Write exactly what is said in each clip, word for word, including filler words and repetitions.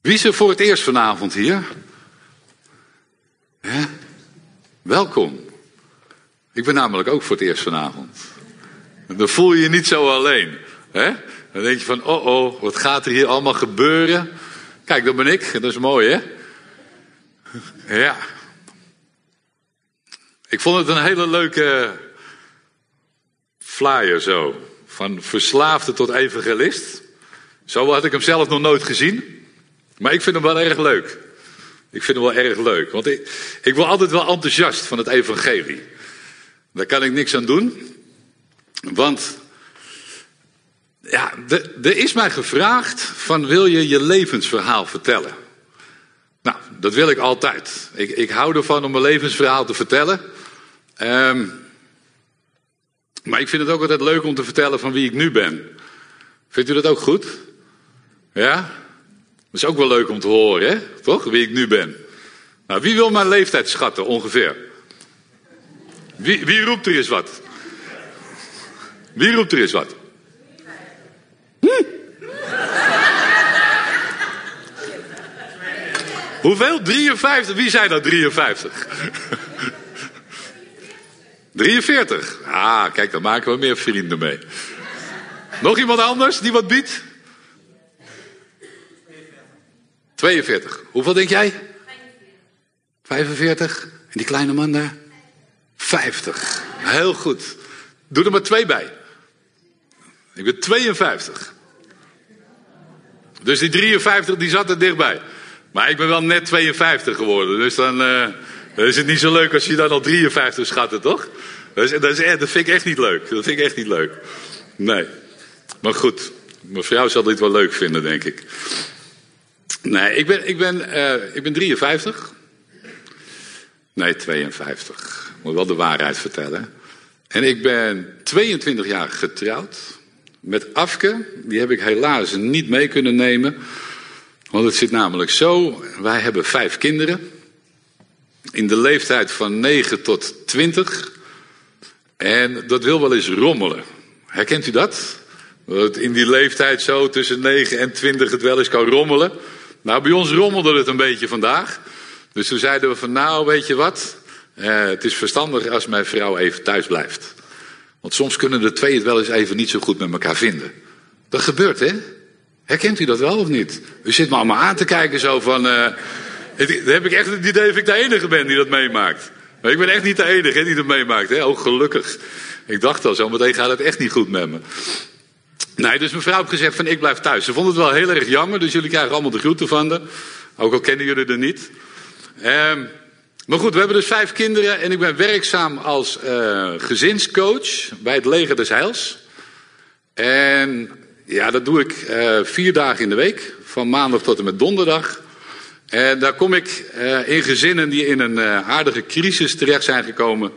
Wie is er voor het eerst vanavond hier? Hè? Welkom. Ik ben namelijk ook voor het eerst vanavond. Dan voel je je niet zo alleen. Hè? Dan denk je van, oh oh, wat gaat er hier allemaal gebeuren? Kijk, dat ben ik. Dat is mooi, hè? Ja. Ik vond het een hele leuke flyer zo. Van verslaafde tot evangelist. Zo had ik hem zelf nog nooit gezien. Maar ik vind hem wel erg leuk. Ik vind hem wel erg leuk. Want ik, ik word altijd wel enthousiast van het evangelie. Daar kan ik niks aan doen. Want ja, er is mij gevraagd van wil je je levensverhaal vertellen? Nou, dat wil ik altijd. Ik, ik hou ervan om mijn levensverhaal te vertellen. Um, maar ik vind het ook altijd leuk om te vertellen van wie ik nu ben. Vindt u dat ook goed? Ja? Dat is ook wel leuk om te horen, hè? Toch? Wie ik nu ben. Nou, wie wil mijn leeftijd schatten, ongeveer? Wie, wie roept er eens wat? Wie roept er eens wat? Hm? Hoeveel? drieënvijftig? Wie zei dat drieënvijftig? drieënveertig. Ah, kijk, dan maken we meer vrienden mee. Nog iemand anders die wat biedt? tweeënveertig. Hoeveel denk jij? vijfenveertig. En die kleine man daar? vijftig. Heel goed. Doe er maar twee bij. Ik ben tweeënvijftig. Dus die drieënvijftig die zat er dichtbij. Maar ik ben wel net tweeënvijftig geworden. Dus dan, uh, dan is het niet zo leuk als je dan al drieënvijftig schatten, toch? Dat, is, dat, is, dat vind ik echt niet leuk. Dat vind ik echt niet leuk. Nee. Maar goed. Mijn vrouw zal dit wel leuk vinden, denk ik. Nee, ik ben, ik ben, uh, ik ben drieënvijftig. Nee, tweeënvijftig. Ik moet wel de waarheid vertellen. En ik ben tweeëntwintig jaar getrouwd. Met Afke. Die heb ik helaas niet mee kunnen nemen. Want het zit namelijk zo. Wij hebben vijf kinderen. In de leeftijd van negen tot twintig. En dat wil wel eens rommelen. Herkent u dat? Dat in die leeftijd zo tussen negen en twintig het wel eens kan rommelen. Nou, bij ons rommelde het een beetje vandaag. Dus toen zeiden we van nou, weet je wat? Uh, het is verstandig als mijn vrouw even thuis blijft. Want soms kunnen de twee het wel eens even niet zo goed met elkaar vinden. Dat gebeurt, hè? Herkent u dat wel of niet? U zit me allemaal aan te kijken zo van... Uh, dan heb ik echt het idee dat ik de enige ben die dat meemaakt. Maar ik ben echt niet de enige hè, die dat meemaakt. Hè? Ook gelukkig. Ik dacht al, zo meteen gaat het echt niet goed met me. Nee, dus mijn vrouw heeft gezegd van ik blijf thuis. Ze vond het wel heel erg jammer, dus jullie krijgen allemaal de groeten van haar. Ook al kennen jullie er niet. Um, maar goed, we hebben dus vijf kinderen en ik ben werkzaam als uh, gezinscoach bij het Leger des Heils. En ja, dat doe ik uh, vier dagen in de week, van maandag tot en met donderdag. En daar kom ik uh, in gezinnen die in een uh, aardige crisis terecht zijn gekomen.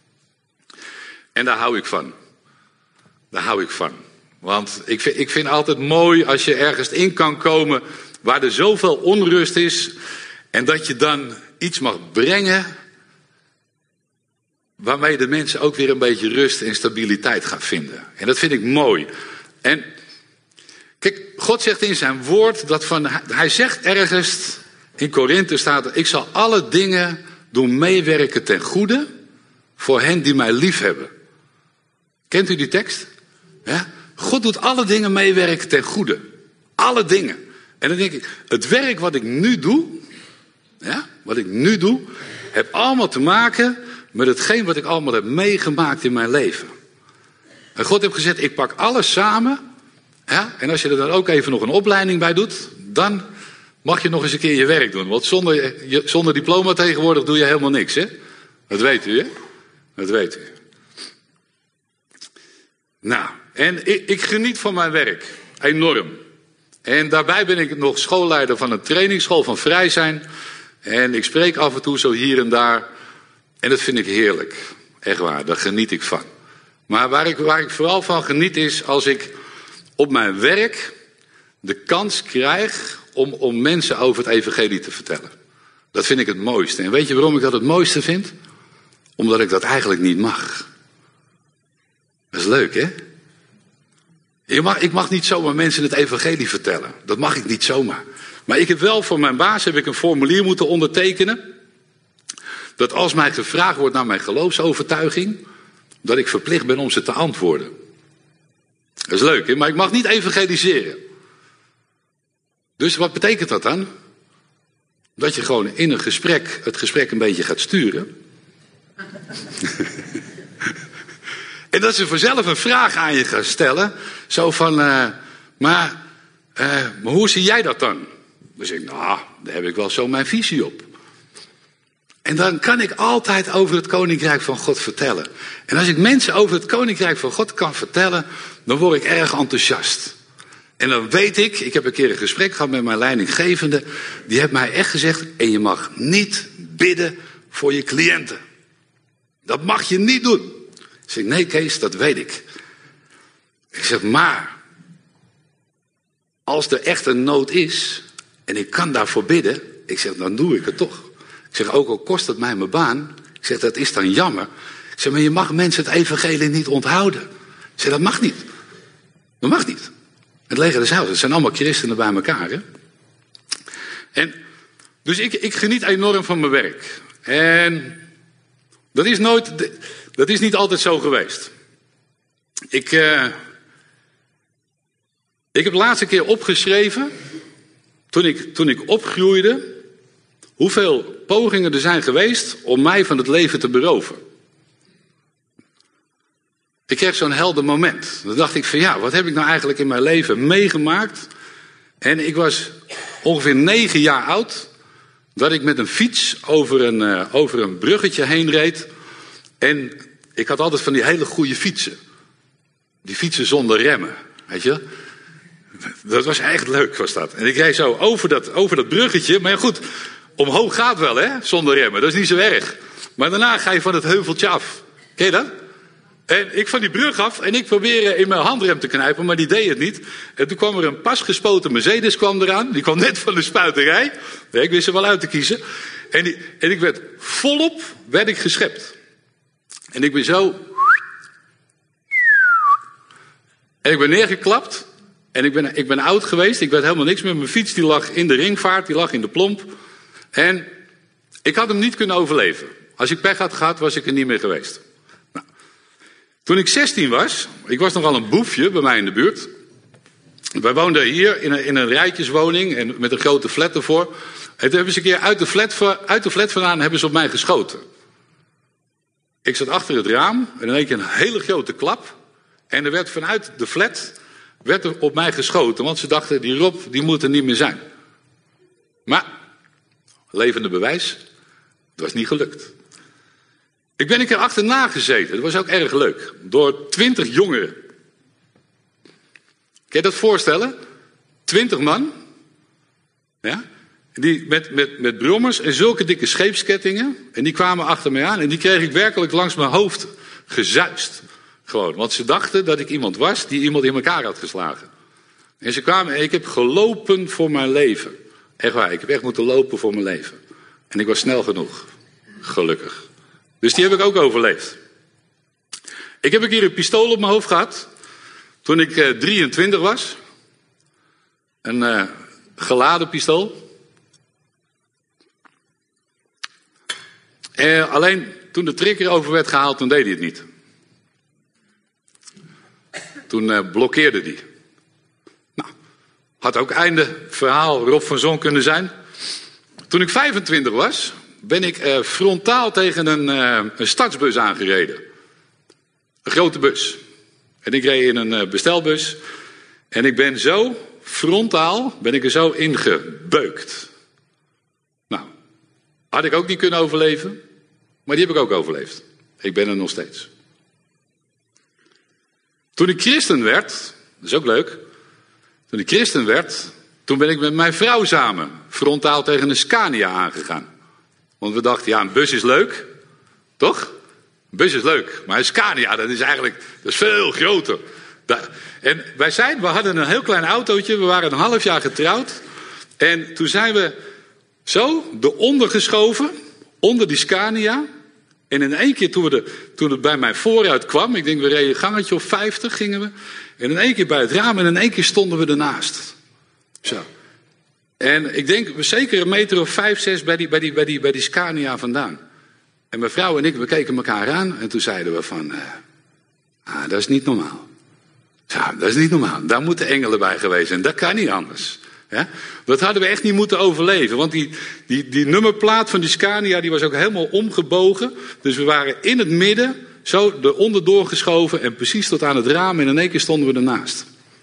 En daar hou ik van. Daar hou ik van. Want ik vind, ik vind altijd mooi als je ergens in kan komen waar er zoveel onrust is. En dat je dan iets mag brengen waarmee de mensen ook weer een beetje rust en stabiliteit gaan vinden. En dat vind ik mooi. En kijk, God zegt in zijn woord dat van, hij zegt ergens in Korinthe staat er, ik zal alle dingen doen meewerken ten goede voor hen die mij lief hebben. Kent u die tekst? Ja? God doet alle dingen meewerken ten goede. Alle dingen. En dan denk ik, het werk wat ik nu doe, ja, wat ik nu doe, heeft allemaal te maken met hetgeen wat ik allemaal heb meegemaakt in mijn leven. En God heeft gezegd, ik pak alles samen. Ja, en als je er dan ook even nog een opleiding bij doet, dan mag je nog eens een keer je werk doen. Want zonder, zonder diploma tegenwoordig doe je helemaal niks, hè? Dat weet u, hè? Dat weet u. Nou, en ik, ik geniet van mijn werk. Enorm. En daarbij ben ik nog schoolleider van een trainingsschool van vrij zijn. En ik spreek af en toe zo hier en daar. En dat vind ik heerlijk. Echt waar, daar geniet ik van. Maar waar ik, waar ik vooral van geniet is als ik op mijn werk de kans krijg om, om mensen over het evangelie te vertellen. Dat vind ik het mooiste. En weet je waarom ik dat het mooiste vind? Omdat ik dat eigenlijk niet mag. Dat is leuk, hè? Je mag, ik mag niet zomaar mensen het evangelie vertellen. Dat mag ik niet zomaar. Maar ik heb wel voor mijn baas heb ik een formulier moeten ondertekenen. Dat als mij gevraagd wordt naar mijn geloofsovertuiging, dat ik verplicht ben om ze te antwoorden. Dat is leuk, hè? Maar ik mag niet evangeliseren. Dus wat betekent dat dan? Dat je gewoon in een gesprek, het gesprek een beetje gaat sturen. En dat ze vanzelf een vraag aan je gaan stellen. Zo van, uh, maar, uh, maar hoe zie jij dat dan? Dan zeg ik, nou, daar heb ik wel zo mijn visie op. En dan kan ik altijd over het Koninkrijk van God vertellen. En als ik mensen over het Koninkrijk van God kan vertellen, dan word ik erg enthousiast. En dan weet ik, ik heb een keer een gesprek gehad met mijn leidinggevende. Die heeft mij echt gezegd, en je mag niet bidden voor je cliënten. Dat mag je niet doen. Ik zeg, nee Kees, dat weet ik. Ik zeg, maar als er echt een nood is en ik kan daarvoor bidden, ik zeg, dan doe ik het toch. Ik zeg, ook al kost het mij mijn baan, ik zeg, dat is dan jammer. Ik zeg, maar je mag mensen het evangelie niet onthouden. Ik zeg, dat mag niet. Dat mag niet. Het leger des Heils, het zijn allemaal christenen bij elkaar. Hè? En, dus ik, ik geniet enorm van mijn werk. En dat is nooit, dat is niet altijd zo geweest. Ik, uh, ik heb de laatste keer opgeschreven, toen ik, toen ik opgroeide, hoeveel pogingen er zijn geweest om mij van het leven te beroven. Ik kreeg zo'n helder moment. Dan dacht ik van ja, wat heb ik nou eigenlijk in mijn leven meegemaakt? En ik was ongeveer negen jaar oud, dat ik met een fiets over een, uh, over een bruggetje heen reed. En ik had altijd van die hele goede fietsen. Die fietsen zonder remmen, weet je. Dat was echt leuk, was dat. En ik reed zo over dat, over dat bruggetje. Maar ja, goed, omhoog gaat wel, hè, zonder remmen. Dat is niet zo erg. Maar daarna ga je van het heuveltje af. Ken je dat? En ik van die brug af en ik probeerde in mijn handrem te knijpen, maar die deed het niet. En toen kwam er een pas gespoten Mercedes kwam eraan. Die kwam net van de spuiterij. Nee, ik wist er wel uit te kiezen. En, die, en ik werd volop werd ik geschept. En ik ben zo... En ik ben neergeklapt. En ik ben, ik ben oud geweest. Ik werd helemaal niks meer. Mijn fiets die lag in de ringvaart. Die lag in de plomp. En ik had hem niet kunnen overleven. Als ik pech had gehad, was ik er niet meer geweest. Nou, toen ik zestien was. Ik was nogal een boefje bij mij in de buurt. Wij woonden hier in een, in een rijtjeswoning. En met een grote flat ervoor. En toen hebben ze een keer uit de flat, uit de flat vandaan hebben ze op mij geschoten. Ik zat achter het raam. En in één keer een hele grote klap. En er werd vanuit de flat werd er op mij geschoten. Want ze dachten, die Rob, die moet er niet meer zijn. Maar, levende bewijs, het was niet gelukt. Ik ben een keer achterna gezeten. Dat was ook erg leuk. Door twintig jongeren. Kun je dat voorstellen? Twintig man. Ja? Die met, met, met brommers en zulke dikke scheepskettingen. En die kwamen achter mij aan. En die kreeg ik werkelijk langs mijn hoofd gezuist. Gewoon, want ze dachten dat ik iemand was die iemand in elkaar had geslagen. En ze kwamen en ik heb gelopen voor mijn leven. Echt waar, ik heb echt moeten lopen voor mijn leven. En ik was snel genoeg. Gelukkig. Dus die heb ik ook overleefd. Ik heb een keer een pistool op mijn hoofd gehad. Toen ik uh, drieëntwintig was. Een uh, geladen pistool. En alleen toen de trigger over werd gehaald, toen deed hij het niet. Toen uh, blokkeerde die. Nou, had ook einde verhaal Rob van Zon kunnen zijn. Toen ik vijfentwintig was, ben ik uh, frontaal tegen een, uh, een stadsbus aangereden. Een grote bus. En ik reed in een uh, bestelbus. En ik ben zo frontaal, ben ik er zo ingebeukt. Nou, had ik ook niet kunnen overleven. Maar die heb ik ook overleefd. Ik ben er nog steeds. Toen ik christen werd, dat is ook leuk. Toen ik christen werd, toen ben ik met mijn vrouw samen frontaal tegen een Scania aangegaan. Want we dachten, ja, een bus is leuk. Toch? Een bus is leuk. Maar een Scania, dat is eigenlijk dat is veel groter. En wij zijn, we hadden een heel klein autootje. We waren een half jaar getrouwd. En toen zijn we zo eronder geschoven. Onder die Scania. En in één keer toen, we de, toen het bij mij vooruit kwam. Ik denk we reden een gangetje of vijftig gingen we. En in één keer bij het raam en in één keer stonden we ernaast. Zo. En ik denk zeker een meter of vijf, zes bij die, bij die, bij die, bij die Scania vandaan. En mijn vrouw en ik, we keken elkaar aan en toen zeiden we van, uh, ah, dat is niet normaal. Ja, dat is niet normaal. Daar moeten engelen bij geweest zijn. Dat kan niet anders. Ja? Dat hadden we echt niet moeten overleven. Want die, die, die nummerplaat van die Scania, die was ook helemaal omgebogen. Dus we waren in het midden, zo eronder doorgeschoven en precies tot aan het raam. En in één keer stonden we ernaast.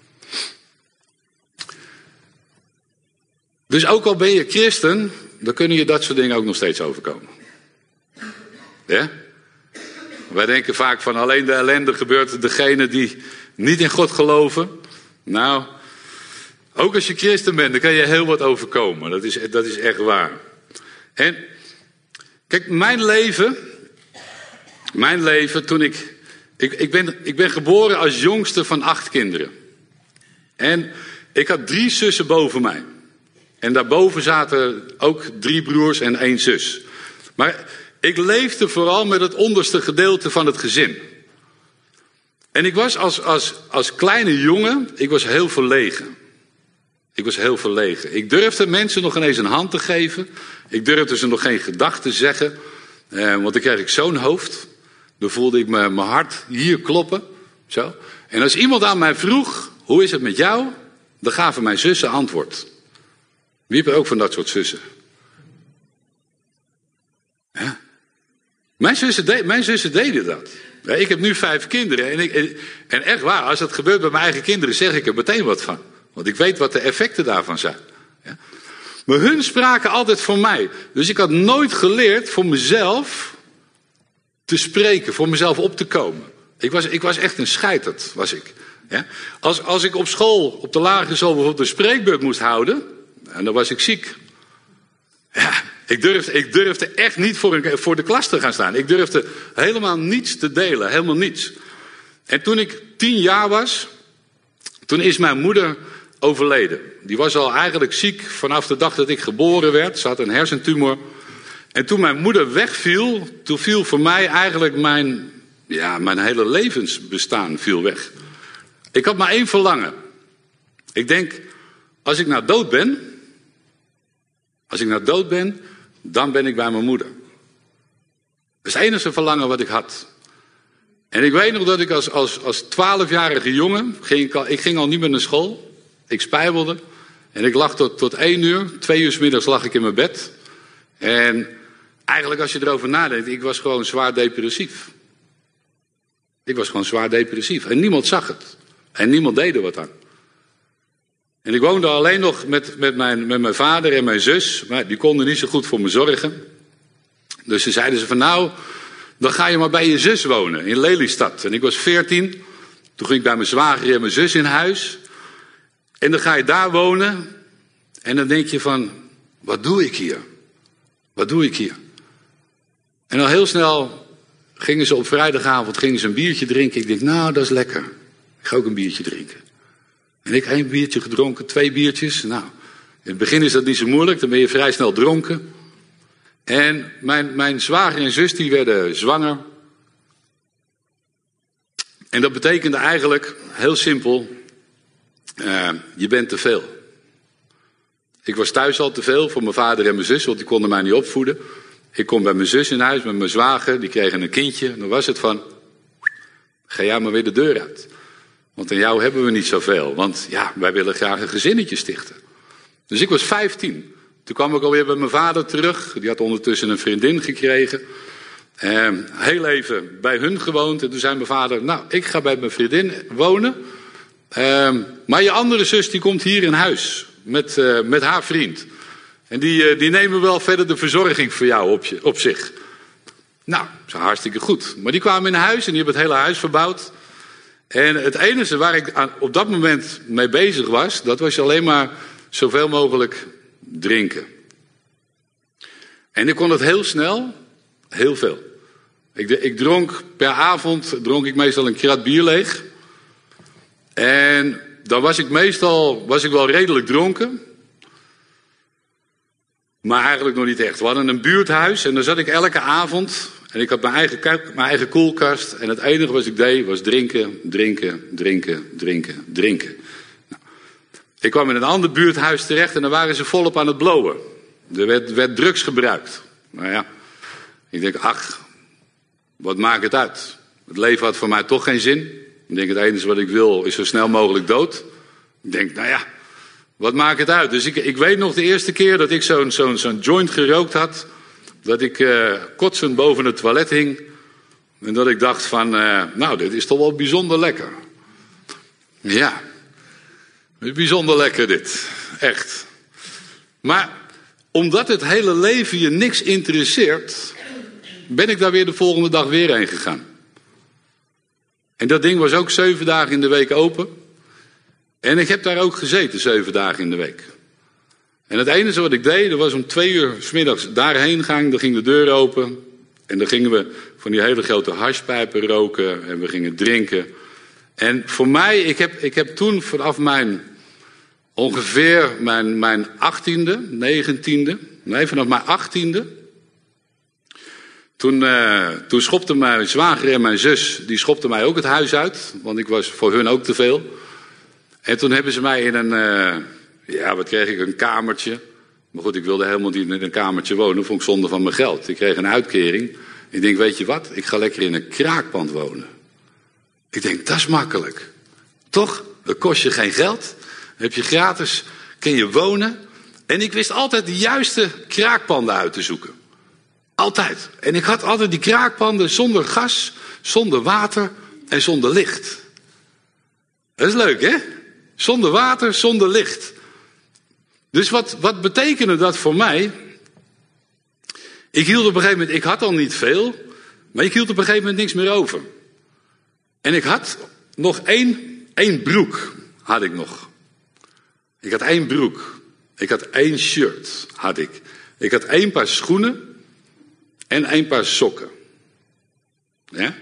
Dus ook al ben je christen, dan kunnen je dat soort dingen ook nog steeds overkomen. Ja? Wij denken vaak van alleen de ellende gebeurt degene die niet in God geloven. Nou, ook als je christen bent, dan kan je heel wat overkomen. Dat is, dat is echt waar. En kijk, mijn leven, mijn leven toen ik, ik, ik, ben, ik ben geboren als jongste van acht kinderen. En ik had drie zussen boven mij. En daarboven zaten ook drie broers en één zus. Maar ik leefde vooral met het onderste gedeelte van het gezin. En ik was als, als, als kleine jongen, ik was heel verlegen. Ik was heel verlegen. Ik durfde mensen nog ineens een hand te geven. Ik durfde ze nog geen gedachten zeggen. Eh, want dan kreeg ik zo'n hoofd. Dan voelde ik me, mijn hart hier kloppen. Zo. En als iemand aan mij vroeg, hoe is het met jou? Dan gaven mijn zussen antwoord. Wie heeft er ook van dat soort zussen? Ja. Mijn, zussen de, mijn zussen deden dat. Ja, ik heb nu vijf kinderen. En, ik, en echt waar, als dat gebeurt bij mijn eigen kinderen, zeg ik er meteen wat van. Want ik weet wat de effecten daarvan zijn. Ja. Maar hun spraken altijd voor mij. Dus ik had nooit geleerd voor mezelf te spreken, voor mezelf op te komen. Ik was, ik was echt een scheiterd, was ik. Ja. Als, als ik op school, op de lagere school bijvoorbeeld een spreekbeurt moest houden, en dan was ik ziek. Ja, ik durfde, ik durfde echt niet voor, een, voor de klas te gaan staan. Ik durfde helemaal niets te delen, helemaal niets. En toen ik tien jaar was, toen is mijn moeder overleden. Die was al eigenlijk ziek vanaf de dag dat ik geboren werd. Ze had een hersentumor. En toen mijn moeder wegviel, toen viel voor mij eigenlijk mijn, ja, mijn hele levensbestaan viel weg. Ik had maar één verlangen. Ik denk, als ik nou dood ben, als ik nou dood ben, dan ben ik bij mijn moeder. Dat is het enige verlangen wat ik had. En ik weet nog dat ik als, als, als twaalfjarige jongen, ging ik, al, ik ging al niet meer naar school. Ik spijbelde. En ik lag tot, tot één uur, twee uur 's middags lag ik in mijn bed. En eigenlijk als je erover nadenkt, ik was gewoon zwaar depressief. Ik was gewoon zwaar depressief. En niemand zag het. En niemand deed er wat aan. En ik woonde alleen nog met, met, mijn, met mijn vader en mijn zus. Maar die konden niet zo goed voor me zorgen. Dus ze zeiden ze van nou, dan ga je maar bij je zus wonen in Lelystad. En ik was veertien. Toen ging ik bij mijn zwager en mijn zus in huis. En dan ga je daar wonen. En dan denk je van, wat doe ik hier? Wat doe ik hier? En al heel snel gingen ze op vrijdagavond gingen ze een biertje drinken. Ik denk, nou, dat is lekker. Ik ga ook een biertje drinken. En ik één biertje gedronken, twee biertjes. Nou, in het begin is dat niet zo moeilijk, dan ben je vrij snel dronken. En mijn, mijn zwager en zus die werden zwanger. En dat betekende eigenlijk, heel simpel, uh, je bent te veel. Ik was thuis al te veel voor mijn vader en mijn zus, want die konden mij niet opvoeden. Ik kom bij mijn zus in huis met mijn zwager, die kregen een kindje. En dan was het van, ga jij maar weer de deur uit. Want aan jou hebben we niet zoveel. Want ja, wij willen graag een gezinnetje stichten. Dus ik was vijftien. Toen kwam ik alweer bij mijn vader terug. Die had ondertussen een vriendin gekregen. Eh, heel even bij hun gewoond. En toen zei mijn vader, nou, ik ga bij mijn vriendin wonen. Eh, maar je andere zus die komt hier in huis. Met, uh, met haar vriend. En die, uh, die nemen wel verder de verzorging voor jou op, je, op zich. Nou, dat is hartstikke goed. Maar die kwamen in huis en die hebben het hele huis verbouwd. En het enige waar ik aan, op dat moment mee bezig was, dat was alleen maar zoveel mogelijk drinken. En ik kon het heel snel, heel veel. Ik, ik dronk per avond, dronk ik meestal een krat bier leeg. En dan was ik meestal, was ik wel redelijk dronken. Maar eigenlijk nog niet echt. We hadden een buurthuis en daar zat ik elke avond. En ik had mijn eigen, mijn eigen koelkast. En het enige wat ik deed was drinken, drinken, drinken, drinken, drinken. Nou. Ik kwam in een ander buurthuis terecht en daar waren ze volop aan het blowen. Er werd, werd drugs gebruikt. Nou ja, ik denk, ach, wat maakt het uit? Het leven had voor mij toch geen zin. Ik denk, het enige wat ik wil is zo snel mogelijk dood. Ik denk, nou ja, wat maakt het uit? Dus ik, ik weet nog de eerste keer dat ik zo'n zo'n zo'n joint gerookt had. Dat ik uh, kotsend boven het toilet hing. En dat ik dacht van, uh, nou, dit is toch wel bijzonder lekker. Ja, het is bijzonder lekker dit. Echt. Maar omdat het hele leven je niks interesseert, ben ik daar weer de volgende dag weer heen gegaan. En dat ding was ook zeven dagen in de week open. En ik heb daar ook gezeten, zeven dagen in de week. En het enige wat ik deed, dat was om twee uur 's middags daarheen gaan. Dan ging de deur open. En dan gingen we van die hele grote hashpijpen roken. En we gingen drinken. En voor mij, ik heb, ik heb toen vanaf mijn ongeveer mijn, mijn achttiende, negentiende. Nee, vanaf mijn achttiende. Toen, uh, toen schopte mijn zwager en mijn zus, die schopten mij ook het huis uit. Want ik was voor hun ook te veel. En toen hebben ze mij in een, uh, ja wat kreeg ik, een kamertje. Maar goed, ik wilde helemaal niet in een kamertje wonen, vond ik zonde van mijn geld. Ik kreeg een uitkering. Ik denk, weet je wat, ik ga lekker in een kraakpand wonen. Ik denk, dat is makkelijk. Toch? Dat kost je geen geld. Dan heb je gratis, kun je wonen. En ik wist altijd de juiste kraakpanden uit te zoeken. Altijd. En ik had altijd die kraakpanden zonder gas, zonder water en zonder licht. Dat is leuk, hè? Zonder water, zonder licht. Dus wat, wat betekende dat voor mij? Ik hield op een gegeven moment, ik had al niet veel, maar ik hield op een gegeven moment niks meer over. En ik had nog één, één broek, had ik nog. Ik had één broek. Ik had één shirt, had ik. Ik had één paar schoenen en één paar sokken. Ja?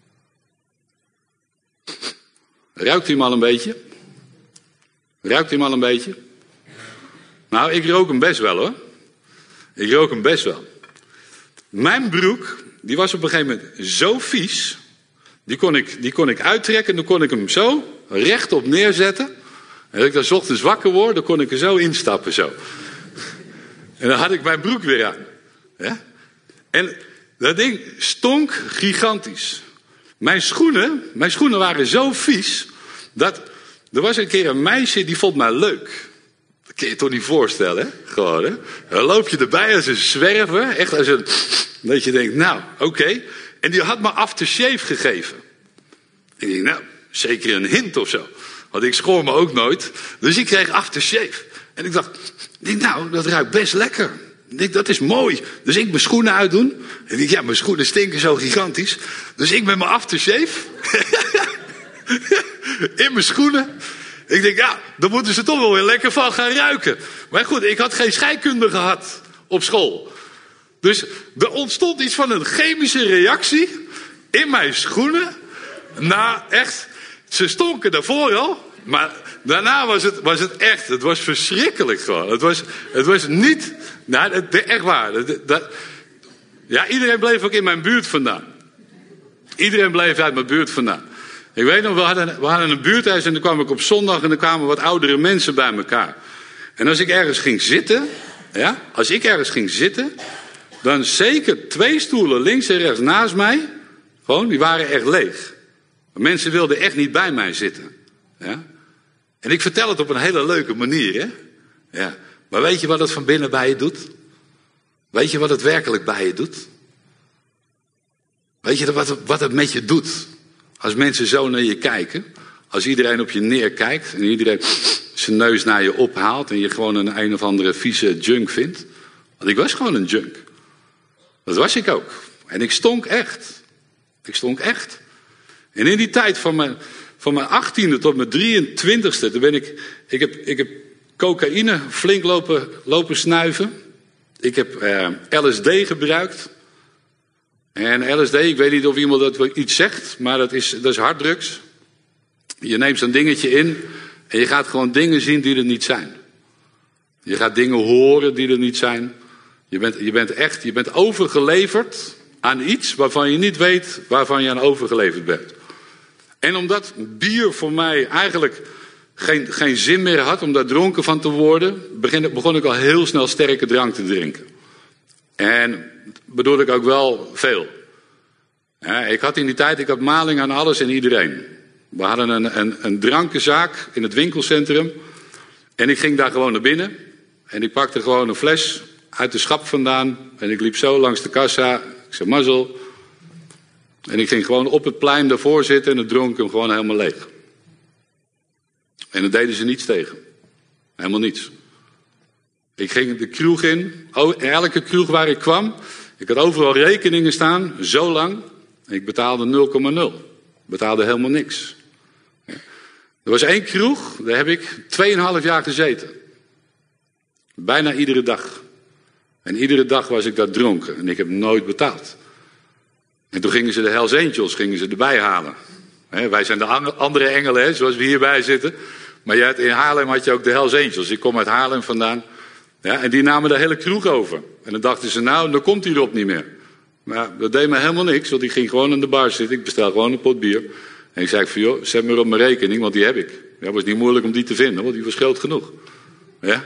Ruikt u hem al een beetje? Ruikt u hem al een beetje? Nou, ik rook hem best wel hoor. Ik rook hem best wel. Mijn broek, die was op een gegeven moment zo vies. Die kon ik, die kon ik uittrekken en dan kon ik hem zo rechtop neerzetten. En als ik dan 's ochtends wakker word, dan kon ik er zo instappen zo. En dan had ik mijn broek weer aan. Ja? En dat ding stonk gigantisch. Mijn schoenen, mijn schoenen waren zo vies, dat er was een keer een meisje die vond mij leuk. Dat kun je je toch niet voorstellen, hè? Gewoon, hè? Dan loop je erbij als een zwerver, echt als een, dat je denkt, nou, oké. Okay. En die had me aftershave gegeven. Ik denk, nou, zeker een hint of zo. Want ik schoor me ook nooit. Dus ik kreeg aftershave. En ik dacht, ik denk, nou, dat ruikt best lekker. Ik denk, dat is mooi. Dus ik mijn schoenen uitdoen. En ik denk, ja, mijn schoenen stinken zo gigantisch. Dus ik met mijn aftershave. In mijn schoenen. Ik denk, ja, dan moeten ze toch wel weer lekker van gaan ruiken. Maar goed, ik had geen scheikunde gehad op school. Dus er ontstond iets van een chemische reactie in mijn schoenen. Nou, echt, ze stonken daarvoor al. Maar daarna was het, was het echt, het was verschrikkelijk gewoon. Het was, het was niet, nou, het, echt waar. Dat, dat, ja, iedereen bleef ook in mijn buurt vandaan. Iedereen bleef uit mijn buurt vandaan. Ik weet nog, we hadden, we hadden een buurthuis en dan kwam ik op zondag en dan kwamen wat oudere mensen bij elkaar. En als ik ergens ging zitten, ja, als ik ergens ging zitten, dan zeker twee stoelen links en rechts naast mij, gewoon, die waren echt leeg. Mensen wilden echt niet bij mij zitten. Ja? En ik vertel het op een hele leuke manier, hè? Ja. Maar weet je wat het van binnen bij je doet? Weet je wat het werkelijk bij je doet? Weet je wat, wat het met je doet? Als mensen zo naar je kijken. Als iedereen op je neerkijkt. En iedereen zijn neus naar je ophaalt. En je gewoon een een of andere vieze junk vindt. Want ik was gewoon een junk. Dat was ik ook. En ik stonk echt. Ik stonk echt. En in die tijd van mijn, van mijn achttiende tot mijn drieëntwintigste. Toen ben ik, ik heb, ik heb cocaïne flink lopen, lopen snuiven. Ik heb eh, L S D gebruikt. En L S D, ik weet niet of iemand dat iets zegt, maar dat is, dat is harddrugs. Je neemt zo'n dingetje in en je gaat gewoon dingen zien die er niet zijn. Je gaat dingen horen die er niet zijn. Je bent, je bent echt, je bent overgeleverd aan iets waarvan je niet weet waarvan je aan overgeleverd bent. En omdat bier voor mij eigenlijk geen, geen zin meer had om daar dronken van te worden, begin, begon ik al heel snel sterke drank te drinken. En bedoel ik ook wel veel. Ja, ik had in die tijd, ik had maling aan alles en iedereen. We hadden een, een, een drankenzaak in het winkelcentrum. En ik ging daar gewoon naar binnen. En ik pakte gewoon een fles uit de schap vandaan. En ik liep zo langs de kassa. Ik zei mazzel. En ik ging gewoon op het plein daarvoor zitten. En het dronk hem gewoon helemaal leeg. En daar deden ze niets tegen. Helemaal niets. Ik ging de kroeg in. Oh, elke kroeg waar ik kwam. Ik had overal rekeningen staan. Zo lang. En ik betaalde nul komma nul. Ik betaalde helemaal niks. Er was één kroeg. Daar heb ik tweeënhalf jaar gezeten. Bijna iedere dag. En iedere dag was ik daar dronken. En ik heb nooit betaald. En toen gingen ze de Hells Angels gingen ze erbij halen. He, wij zijn de andere engelen, he, zoals we hierbij zitten. Maar je had, in Haarlem had je ook de Hells Angels. Ik kom uit Haarlem vandaan. Ja, en die namen de hele kroeg over. En dan dachten ze, nou, dan komt die Rob niet meer. Maar dat deed me helemaal niks. Want ik ging gewoon aan de bar zitten. Ik bestel gewoon een pot bier. En ik zei van, joh, zet me op mijn rekening, want die heb ik. Ja, het was niet moeilijk om die te vinden, want die was groot genoeg. Ja?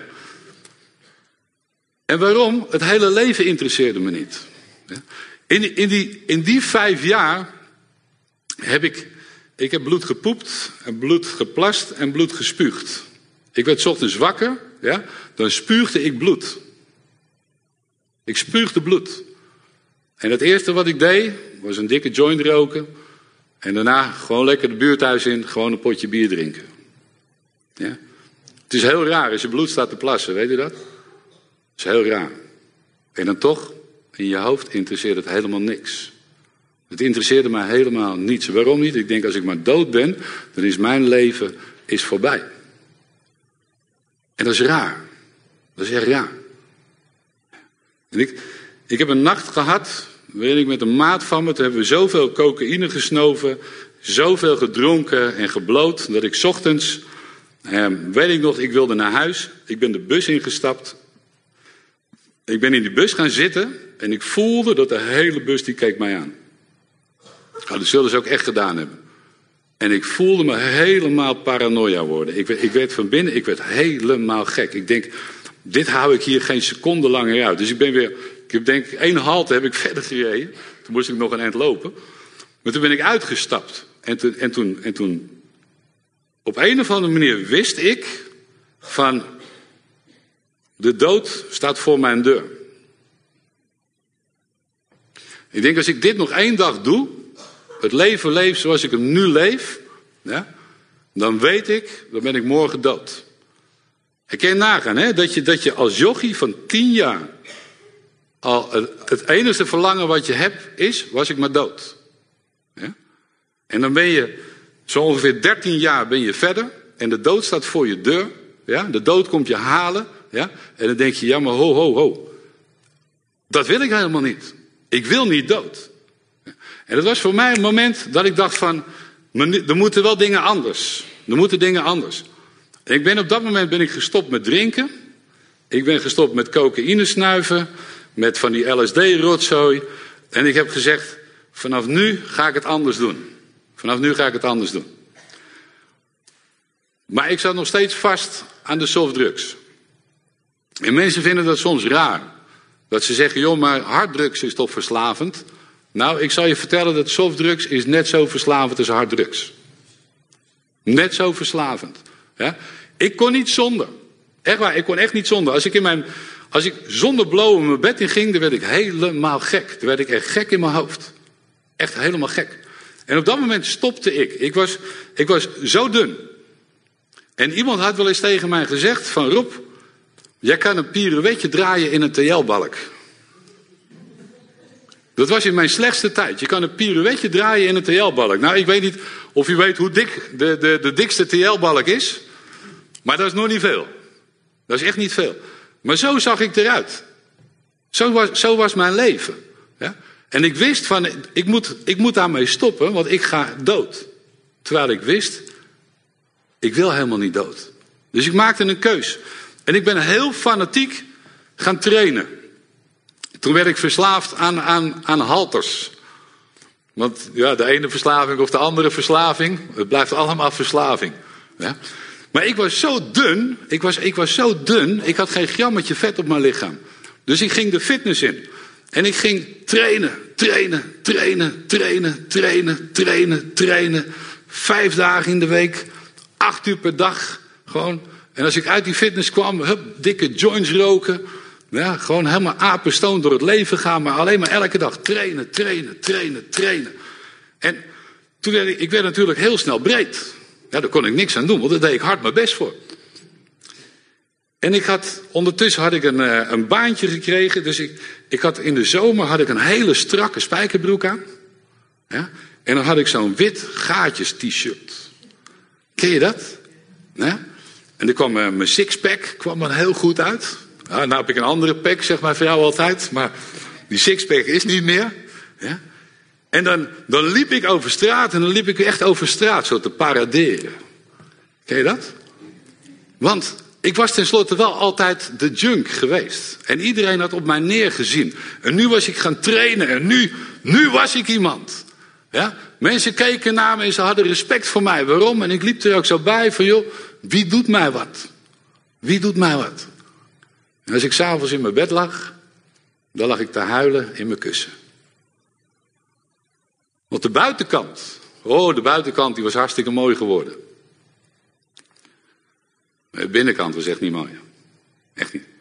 En waarom? Het hele leven interesseerde me niet. In, in, die, in die vijf jaar heb ik, ik heb bloed gepoept, en bloed geplast en bloed gespuugd. Ik werd 's ochtends wakker, ja, dan spuugde ik bloed. Ik spuugde bloed. En het eerste wat ik deed, was een dikke joint roken. En daarna gewoon lekker de buurthuis in, gewoon een potje bier drinken. Ja? Het is heel raar als je bloed staat te plassen, weet je dat? Het is heel raar. En dan toch, in je hoofd interesseert het helemaal niks. Het interesseerde mij helemaal niets. Waarom niet? Ik denk, als ik maar dood ben, dan is mijn leven is voorbij. En dat is raar. Dat is echt raar. En ik, ik heb een nacht gehad, waarin ik met een maat van me, toen hebben we zoveel cocaïne gesnoven, zoveel gedronken en gebloot, dat ik 's ochtends, eh, weet ik nog, ik wilde naar huis. Ik ben de bus ingestapt. Ik ben in die bus gaan zitten en ik voelde dat de hele bus, die keek mij aan. Nou, dat zullen ze ook echt gedaan hebben. En ik voelde me helemaal paranoia worden. Ik werd, ik werd van binnen, ik werd helemaal gek. Ik denk, dit hou ik hier geen seconde langer uit. Dus ik ben weer, ik heb denk ik één halte heb ik verder gereden. Toen moest ik nog een eind lopen. Maar toen ben ik uitgestapt. En toen, en toen, en toen op een of andere manier wist ik van, de dood staat voor mijn deur. Ik denk, als ik dit nog één dag doe, het leven leef zoals ik hem nu leef, ja, dan weet ik, dan ben ik morgen dood. Ik kan je nagaan, hè, dat je, dat je als jochie van tien jaar, al het, het enige verlangen wat je hebt is, was ik maar dood. Ja? En dan ben je, zo ongeveer dertien jaar ben je verder, en de dood staat voor je deur, ja, de dood komt je halen, ja, en dan denk je, ja maar ho, ho, ho. Dat wil ik helemaal niet. Ik wil niet dood. En dat was voor mij een moment dat ik dacht van, er moeten wel dingen anders. Er moeten dingen anders. En ik ben op dat moment ben ik gestopt met drinken. Ik ben gestopt met cocaïne snuiven. Met van die L S D-rotzooi. En ik heb gezegd, vanaf nu ga ik het anders doen. Vanaf nu ga ik het anders doen. Maar ik zat nog steeds vast aan de softdrugs. En mensen vinden dat soms raar. Dat ze zeggen, joh, maar harddrugs is toch verslavend? Nou, ik zal je vertellen dat softdrugs is net zo verslavend als harddrugs. Net zo verslavend. Ja? Ik kon niet zonder. Echt waar, ik kon echt niet zonder. Als ik, in mijn, als ik zonder blowen in mijn bed in ging, dan werd ik helemaal gek. Dan werd ik echt gek in mijn hoofd. Echt helemaal gek. En op dat moment stopte ik. Ik was, ik was zo dun. En iemand had wel eens tegen mij gezegd van, Rob, jij kan een pirouetje draaien in een T L-balk. Dat was in mijn slechtste tijd. Je kan een pirouetje draaien in een T L-balk. Nou, ik weet niet of u weet hoe dik de, de, de dikste T L-balk is. Maar dat is nog niet veel. Dat is echt niet veel. Maar zo zag ik eruit. Zo was, zo was mijn leven. Ja? En ik wist van, ik moet, ik moet daarmee stoppen, want ik ga dood. Terwijl ik wist, ik wil helemaal niet dood. Dus ik maakte een keus. En ik ben heel fanatiek gaan trainen. Toen werd ik verslaafd aan, aan, aan halters. Want ja, de ene verslaving of de andere verslaving, het blijft allemaal verslaving. Ja? Maar ik was zo dun, ik was, ik was zo dun, ik had geen grammetje vet op mijn lichaam. Dus ik ging de fitness in. En ik ging trainen, trainen, trainen, trainen, trainen, trainen, trainen. Vijf dagen in de week, acht uur per dag, gewoon. En als ik uit die fitness kwam, hup, dikke joints roken. Ja, gewoon helemaal apenstoon door het leven gaan, maar alleen maar elke dag trainen, trainen, trainen, trainen. En toen werd ik, ik werd natuurlijk heel snel breed. Ja, daar kon ik niks aan doen, want daar deed ik hard mijn best voor. En ik had, ondertussen had ik een, uh, een baantje gekregen. Dus ik, ik had in de zomer had ik een hele strakke spijkerbroek aan. Ja? En dan had ik zo'n wit gaatjes t-shirt. Ken je dat? Ja? En dan kwam uh, mijn sixpack kwam er heel goed uit. Ja, nou heb ik een andere pack, zeg maar voor jou altijd. Maar die sixpack is niet meer. Ja? En dan, dan liep ik over straat en dan liep ik echt over straat zo te paraderen. Ken je dat? Want ik was tenslotte wel altijd de junk geweest. En iedereen had op mij neergezien. En nu was ik gaan trainen en nu, nu was ik iemand. Ja? Mensen keken naar me en ze hadden respect voor mij. Waarom? En ik liep er ook zo bij van joh, wie doet mij wat? Wie doet mij wat? En als ik s'avonds in mijn bed lag, dan lag ik te huilen in mijn kussen. Want de buitenkant, oh de buitenkant die was hartstikke mooi geworden. Maar de binnenkant was echt niet mooi. Echt niet.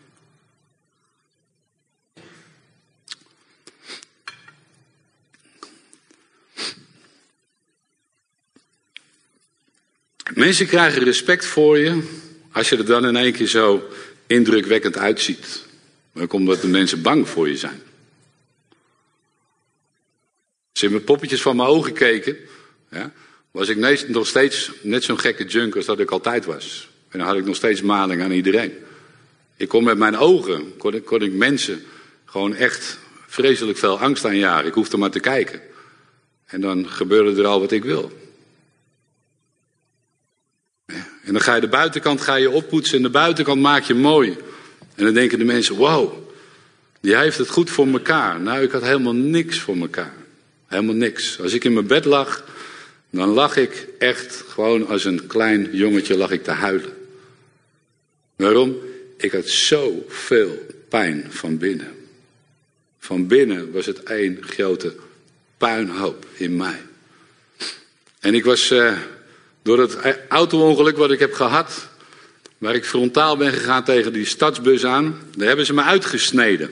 Mensen krijgen respect voor je als je er dan in één keer zo indrukwekkend uitziet. Ook omdat de mensen bang voor je zijn. Als ze in mijn poppetjes van mijn ogen keken, ja, was ik nog steeds net zo'n gekke junk als dat ik altijd was. En dan had ik nog steeds maling aan iedereen. Ik kon met mijn ogen, kon ik, kon ik mensen gewoon echt vreselijk veel angst aanjagen. Ik hoefde maar te kijken. En dan gebeurde er al wat ik wil. En dan ga je de buitenkant ga je oppoetsen en de buitenkant maak je mooi. En dan denken de mensen, wow, die heeft het goed voor elkaar. Nou, ik had helemaal niks voor elkaar. Helemaal niks. Als ik in mijn bed lag, dan lag ik echt gewoon als een klein jongetje lag ik te huilen. Waarom? Ik had zoveel pijn van binnen. Van binnen was het één grote puinhoop in mij. En ik was, uh, door het auto-ongeluk wat ik heb gehad, waar ik frontaal ben gegaan tegen die stadsbus aan, daar hebben ze me uitgesneden.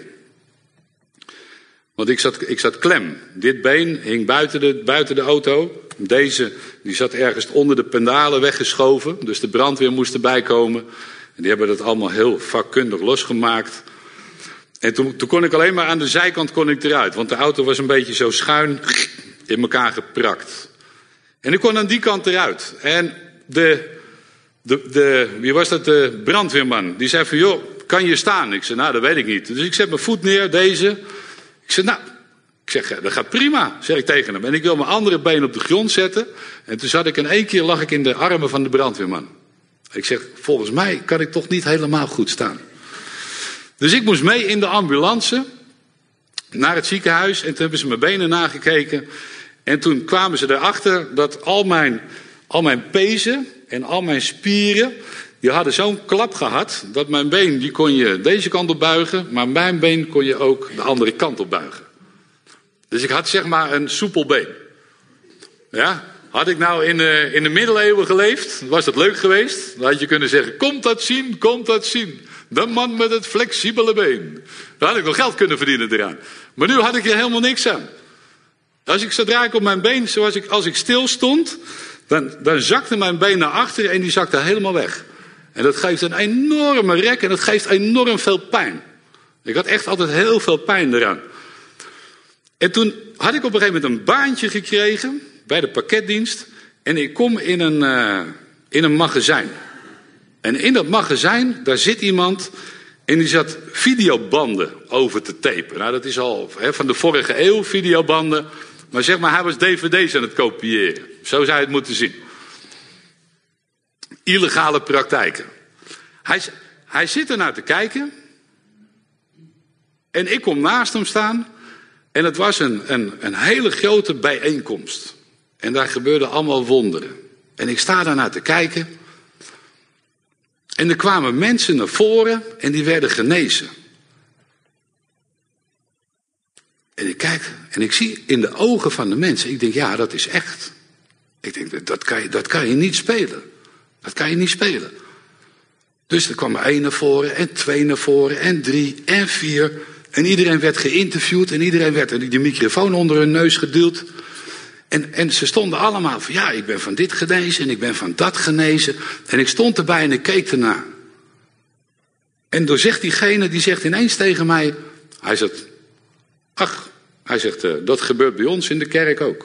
Want ik zat, ik zat klem. Dit been hing buiten de, buiten de auto. Deze die zat ergens onder de pendalen weggeschoven. Dus de brandweer moest erbij komen. En die hebben dat allemaal heel vakkundig losgemaakt. En toen, toen kon ik alleen maar aan de zijkant kon ik eruit. Want de auto was een beetje zo schuin in elkaar geprakt. En ik kon aan die kant eruit. En de, de, de, wie was dat, de brandweerman. Die zei van, joh, kan je staan? Ik zei, nou, dat weet ik niet. Dus ik zet mijn voet neer, deze. Ik zeg, nou, ik zeg, ja, dat gaat prima, zeg ik tegen hem. En ik wil mijn andere been op de grond zetten. En toen zat ik in één keer, lag ik in de armen van de brandweerman. Ik zeg, volgens mij kan ik toch niet helemaal goed staan. Dus ik moest mee in de ambulance naar het ziekenhuis. En toen hebben ze mijn benen nagekeken. En toen kwamen ze erachter dat al mijn, al mijn pezen en al mijn spieren, die hadden zo'n klap gehad, dat mijn been, die kon je deze kant op buigen, maar mijn been kon je ook de andere kant op buigen. Dus ik had zeg maar een soepel been. Ja, had ik nou in de, in de middeleeuwen geleefd, was dat leuk geweest. Dan had je kunnen zeggen, komt dat zien, komt dat zien. De man met het flexibele been. Dan had ik nog geld kunnen verdienen eraan. Maar nu had ik er helemaal niks aan. Als ik zodra ik op mijn been, zoals ik, als ik stil stond, dan, dan zakte mijn been naar achteren en die zakte helemaal weg. En dat geeft een enorme rek en dat geeft enorm veel pijn. Ik had echt altijd heel veel pijn eraan. En toen had ik op een gegeven moment een baantje gekregen bij de pakketdienst. En ik kom in een, uh, in een magazijn. En in dat magazijn, daar zit iemand en die zat videobanden over te tapen. Nou, dat is al hè, van de vorige eeuw, videobanden. Maar zeg maar, hij was dvd's aan het kopiëren. Zo zou je het moeten zien. Illegale praktijken. Hij, hij zit ernaar te kijken. En ik kom naast hem staan. En het was een, een, een hele grote bijeenkomst. En daar gebeurden allemaal wonderen. En ik sta daarnaar te kijken. En er kwamen mensen naar voren en die werden genezen. En ik kijk en ik zie in de ogen van de mensen, ik denk, ja, dat is echt. Ik denk, dat kan je, dat kan je niet spelen. Dat kan je niet spelen. Dus er kwam er één naar voren en twee naar voren en drie en vier. En iedereen werd geïnterviewd en iedereen werd die microfoon onder hun neus geduwd. En, en ze stonden allemaal van, ja, ik ben van dit genezen en ik ben van dat genezen. En ik stond erbij en ik keek ernaar. En door zegt diegene, die zegt ineens tegen mij, hij zegt, ach, hij zegt, uh, dat gebeurt bij ons in de kerk ook.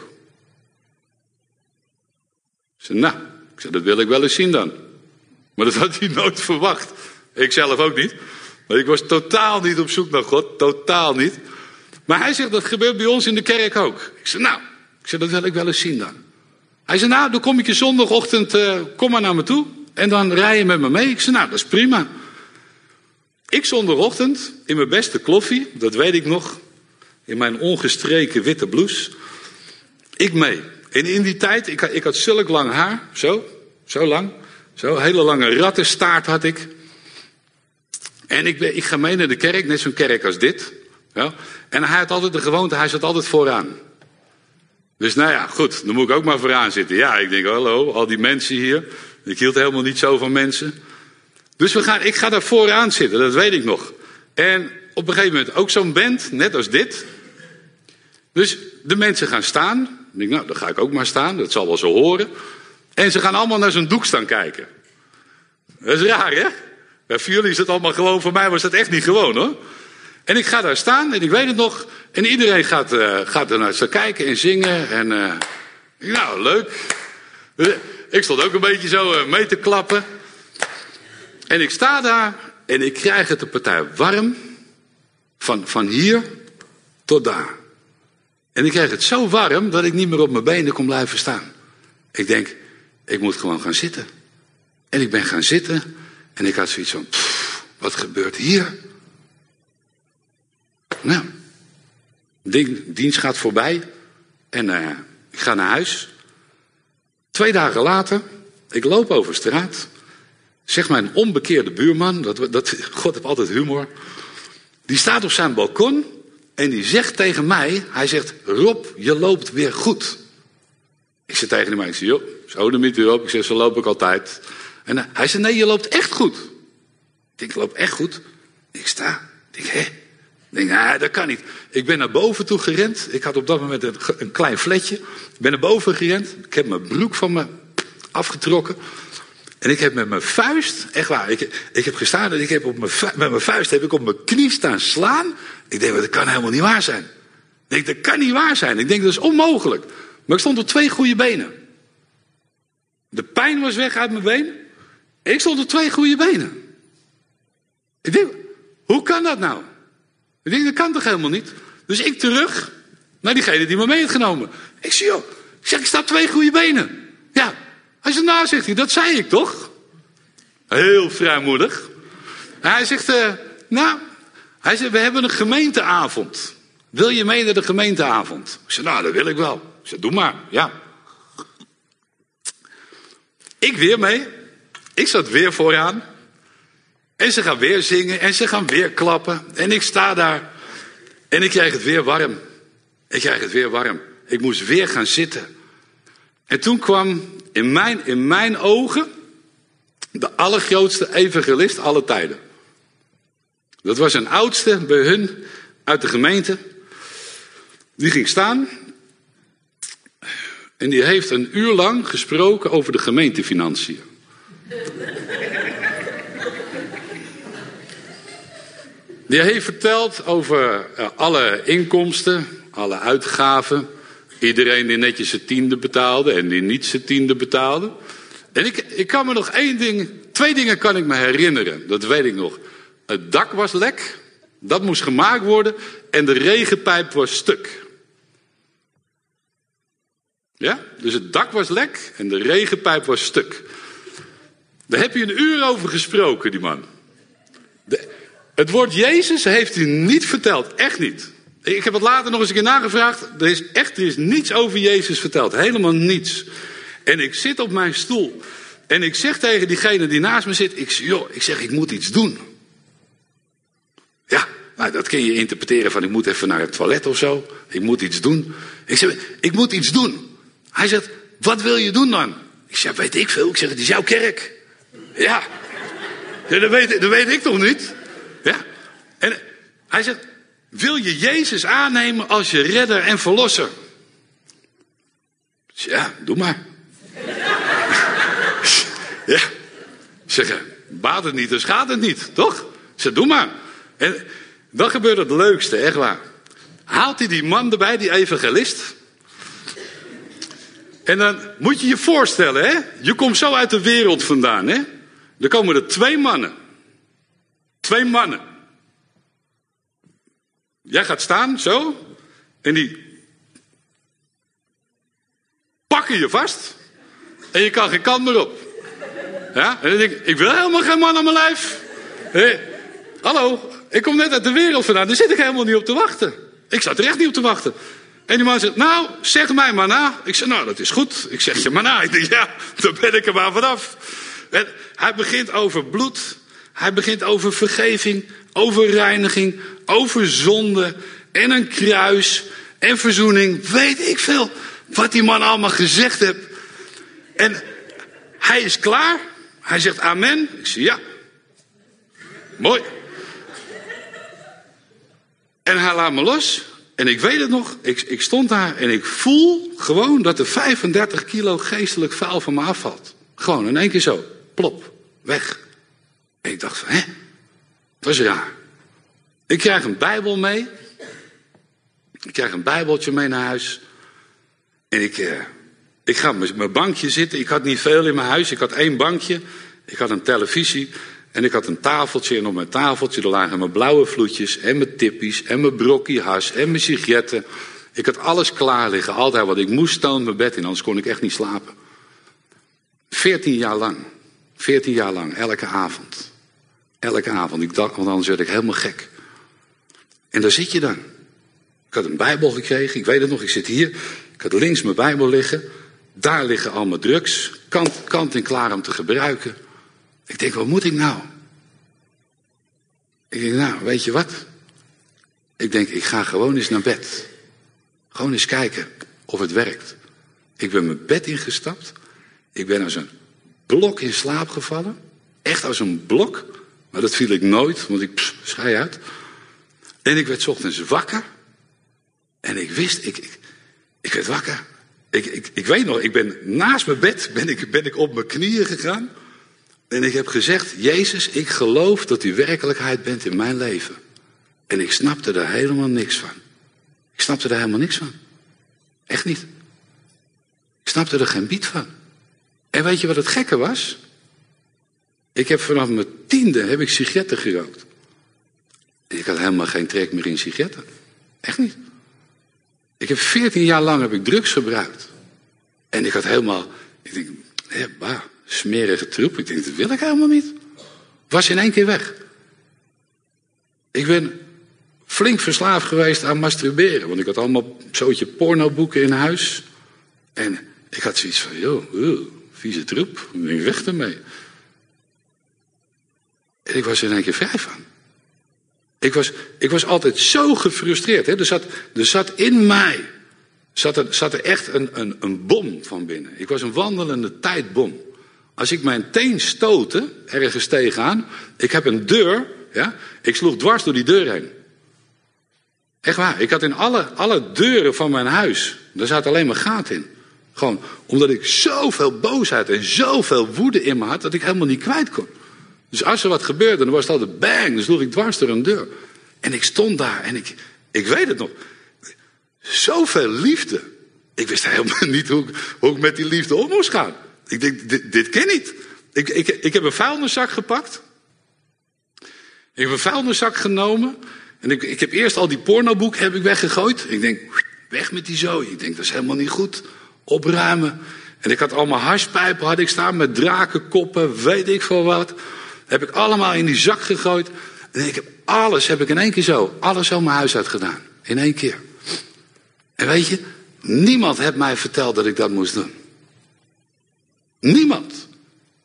Ik zei, nou, ik zei, dat wil ik wel eens zien dan. Maar dat had hij nooit verwacht. Ik zelf ook niet. Maar ik was totaal niet op zoek naar God, totaal niet. Maar hij zegt, dat gebeurt bij ons in de kerk ook. Ik zei, nou, ik zei, dat wil ik wel eens zien dan. Hij zei, nou, dan kom ik je zondagochtend, uh, kom maar naar me toe. En dan rij je met me mee. Ik zei, nou, dat is prima. Ik zondagochtend, in mijn beste kloffie, dat weet ik nog. In mijn ongestreken witte blouse. Ik mee. En in die tijd, ik had, ik had zulk lang haar. Zo, zo lang. Zo, hele lange rattenstaart had ik. En ik, ik ga mee naar de kerk, net zo'n kerk als dit. Ja. En hij had altijd de gewoonte, hij zat altijd vooraan. Dus nou ja, goed, dan moet ik ook maar vooraan zitten. Ja, ik denk, hallo, al die mensen hier. Ik hield helemaal niet zo van mensen. Dus we gaan, ik ga daar vooraan zitten, dat weet ik nog. En op een gegeven moment ook zo'n band, net als dit. Dus de mensen gaan staan. Ik denk, nou, dan ga ik ook maar staan, dat zal wel zo horen. En ze gaan allemaal naar zo'n doek staan kijken. Dat is raar, hè? Ja, voor jullie is het allemaal gewoon, voor mij was dat echt niet gewoon, hoor. En ik ga daar staan en ik weet het nog. En iedereen gaat, uh, gaat er naar staan kijken en zingen. En uh, nou, leuk. Ik stond ook een beetje zo uh, mee te klappen. En ik sta daar en ik krijg het de partij warm. Van, van hier tot daar. En ik krijg het zo warm dat ik niet meer op mijn benen kon blijven staan. Ik denk, ik moet gewoon gaan zitten. En ik ben gaan zitten. En ik had zoiets van, pff, wat gebeurt hier? Nou, dienst gaat voorbij. En uh, ik ga naar huis. Twee dagen later, ik loop over straat. Zeg mijn onbekeerde buurman, dat, dat, God heeft altijd humor. Die staat op zijn balkon en die zegt tegen mij, hij zegt, Rob, je loopt weer goed. Ik zeg tegen hem, ik zeg, joh, zo de niet weer op. Ik zeg, zo loop ik altijd. En uh, hij zei, nee, je loopt echt goed. Ik denk, ik loop echt goed. Ik sta, ik denk, hè? Ik denk, nee, dat kan niet. Ik ben naar boven toe gerend. Ik had op dat moment een, een klein fletje. Ik ben naar boven gerend. Ik heb mijn broek van me afgetrokken. En ik heb met mijn vuist, echt waar, ik, ik heb gestaan en ik heb op mijn, met mijn vuist heb ik op mijn knie staan slaan. Ik denk, dat kan helemaal niet waar zijn. Ik denk, dat kan niet waar zijn. Ik denk, dat is onmogelijk. Maar ik stond op twee goede benen. De pijn was weg uit mijn been. Ik stond op twee goede benen. Ik denk, hoe kan dat nou? Ik denk, dat kan toch helemaal niet? Dus ik terug naar diegene die me mee heeft genomen. Ik zeg, joh, ik zeg, ik sta op twee goede benen. Ja. Hij zegt, nou, zegt hij, dat zei ik toch? Heel vrijmoedig. Hij zegt, uh, nou, hij zegt, we hebben een gemeenteavond. Wil je mee naar de gemeenteavond? Ik zeg, nou, dat wil ik wel. Ik zeg, doe maar, ja. Ik weer mee. Ik zat weer vooraan. En ze gaan weer zingen en ze gaan weer klappen. En ik sta daar. En ik krijg het weer warm. Ik krijg het weer warm. Ik moest weer gaan zitten. En toen kwam in mijn, in mijn ogen de allergrootste evangelist aller tijden. Dat was een oudste bij hun uit de gemeente. Die ging staan. En die heeft een uur lang gesproken over de gemeentefinanciën. Die heeft verteld over uh, alle inkomsten, alle uitgaven. Iedereen die netjes zijn tiende betaalde en die niet zijn tiende betaalde. En ik, ik kan me nog één ding, twee dingen kan ik me herinneren. Dat weet ik nog. Het dak was lek. Dat moest gemaakt worden. En de regenpijp was stuk. Ja? Dus het dak was lek en de regenpijp was stuk. Daar heb je een uur over gesproken, die man. De, het woord Jezus heeft hij niet verteld. Echt niet. Ik heb het later nog eens een keer nagevraagd. Er is echt er is niets over Jezus verteld. Helemaal niets. En ik zit op mijn stoel. En ik zeg tegen diegene die naast me zit, ik zeg, joh, ik zeg, ik moet iets doen. Ja, nou, dat kun je interpreteren van, ik moet even naar het toilet of zo. Ik moet iets doen. Ik zeg, ik moet iets doen. Hij zegt, wat wil je doen dan? Ik zeg, weet ik veel. Ik zeg, het is jouw kerk. Ja, ja dat, weet, dat weet ik toch niet? Ja. En hij zegt, wil je Jezus aannemen als je redder en verlosser? Ik zeg, ja, doe maar. Ja. Ik zeg, baat het niet, dus gaat het niet, toch? Ik zeg, doe maar. En dan gebeurt het leukste, echt waar. Haalt hij die man erbij, die evangelist. En dan moet je je voorstellen, hè. Je komt zo uit de wereld vandaan, hè. Er komen er twee mannen. Twee mannen. Jij gaat staan, zo. En die pakken je vast. En je kan geen kant meer op. Ja? En dan denk ik, ik wil helemaal geen man aan mijn lijf. Hé, hallo, ik kom net uit de wereld vandaan. Daar zit ik helemaal niet op te wachten. Ik zat er echt niet op te wachten. En die man zegt, nou, zeg mij maar na. Ik zeg, nou, dat is goed. Ik zeg je maar na. Ik denk, ja, dan ben ik er maar vanaf. En hij begint over bloed. Hij begint over vergeving. Over reiniging. Over zonde. En een kruis. En verzoening. Weet ik veel. Wat die man allemaal gezegd heeft. En hij is klaar. Hij zegt amen. Ik zeg ja. Mooi. En hij laat me los. En ik weet het nog. Ik, ik stond daar en ik voel gewoon dat er vijfendertig kilo geestelijk vuil van me afvalt. Gewoon in één keer zo. Plop. Weg. En ik dacht van, hè? Dat is raar. Ik krijg een Bijbel mee. Ik krijg een Bijbeltje mee naar huis. En ik, eh, ik ga op mijn bankje zitten. Ik had niet veel in mijn huis. Ik had één bankje. Ik had een televisie. En ik had een tafeltje. En op mijn tafeltje er lagen mijn blauwe vloetjes. En mijn tippies. En mijn brokkie has. En mijn sigaretten. Ik had alles klaar liggen. Altijd wat ik moest staan mijn bed in. Anders kon ik echt niet slapen. Veertien jaar lang. Veertien jaar lang. Elke avond. Elke avond. Ik dacht, want anders werd ik helemaal gek. En daar zit je dan. Ik had een Bijbel gekregen. Ik weet het nog. Ik zit hier. Ik had links mijn Bijbel liggen. Daar liggen al mijn drugs. Kant, kant en klaar om te gebruiken. Ik denk, wat moet ik nou? Ik denk, nou, weet je wat? Ik denk, ik ga gewoon eens naar bed. Gewoon eens kijken of het werkt. Ik ben mijn bed ingestapt. Ik ben als een blok in slaap gevallen. Echt als een blok. Maar dat viel ik nooit, want ik pss, schei uit. En ik werd 's ochtends wakker. En ik wist, ik, ik, ik werd wakker. Ik, ik, ik weet nog, ik ben naast mijn bed, ben ik, ben ik op mijn knieën gegaan. En ik heb gezegd, Jezus, ik geloof dat u werkelijkheid bent in mijn leven. En ik snapte er helemaal niks van. Ik snapte er helemaal niks van. Echt niet. Ik snapte er geen biet van. En weet je wat het gekke was? Ik heb vanaf mijn tiende heb ik sigaretten gerookt. En ik had helemaal geen trek meer in sigaretten. Echt niet. Ik heb veertien jaar lang heb ik drugs gebruikt. En ik had helemaal, ik denk, hé, bah, smerige troep. Ik denk, dat wil ik helemaal niet. Was in één keer weg. Ik ben flink verslaafd geweest aan masturberen. Want ik had allemaal zootje pornoboeken in huis. En ik had zoiets van, joh, uh, vieze troep. Ik denk, weg ermee. En ik was er in één keer vrij van. Ik was, ik was altijd zo gefrustreerd. Hè. Er, zat, er zat in mij zat er, zat er echt een, een, een bom van binnen. Ik was een wandelende tijdbom. Als ik mijn teen stootte, ergens tegenaan. Ik heb een deur. Ja, ik sloeg dwars door die deur heen. Echt waar. Ik had in alle, alle deuren van mijn huis. Daar zat alleen maar gaten in. Gewoon omdat ik zoveel boosheid en zoveel woede in me had. Dat ik helemaal niet kwijt kon. Dus als er wat gebeurde, dan was het altijd bang. Dan sloeg ik dwars door een deur. En ik stond daar en ik, ik weet het nog. Zoveel liefde. Ik wist helemaal niet hoe ik, hoe ik met die liefde om moest gaan. Ik denk, dit, dit ken niet. Ik, ik, ik heb een vuilniszak gepakt. Ik heb een vuilniszak genomen. En ik, ik heb eerst al die pornoboek heb ik weggegooid. Ik denk, weg met die zooi. Ik denk, dat is helemaal niet goed. Opruimen. En ik had allemaal harspijpen had ik staan met drakenkoppen, weet ik veel wat. Heb ik allemaal in die zak gegooid. En ik heb alles, heb ik in één keer zo, alles zo mijn huis uit gedaan. In één keer. En weet je, niemand heeft mij verteld dat ik dat moest doen. Niemand.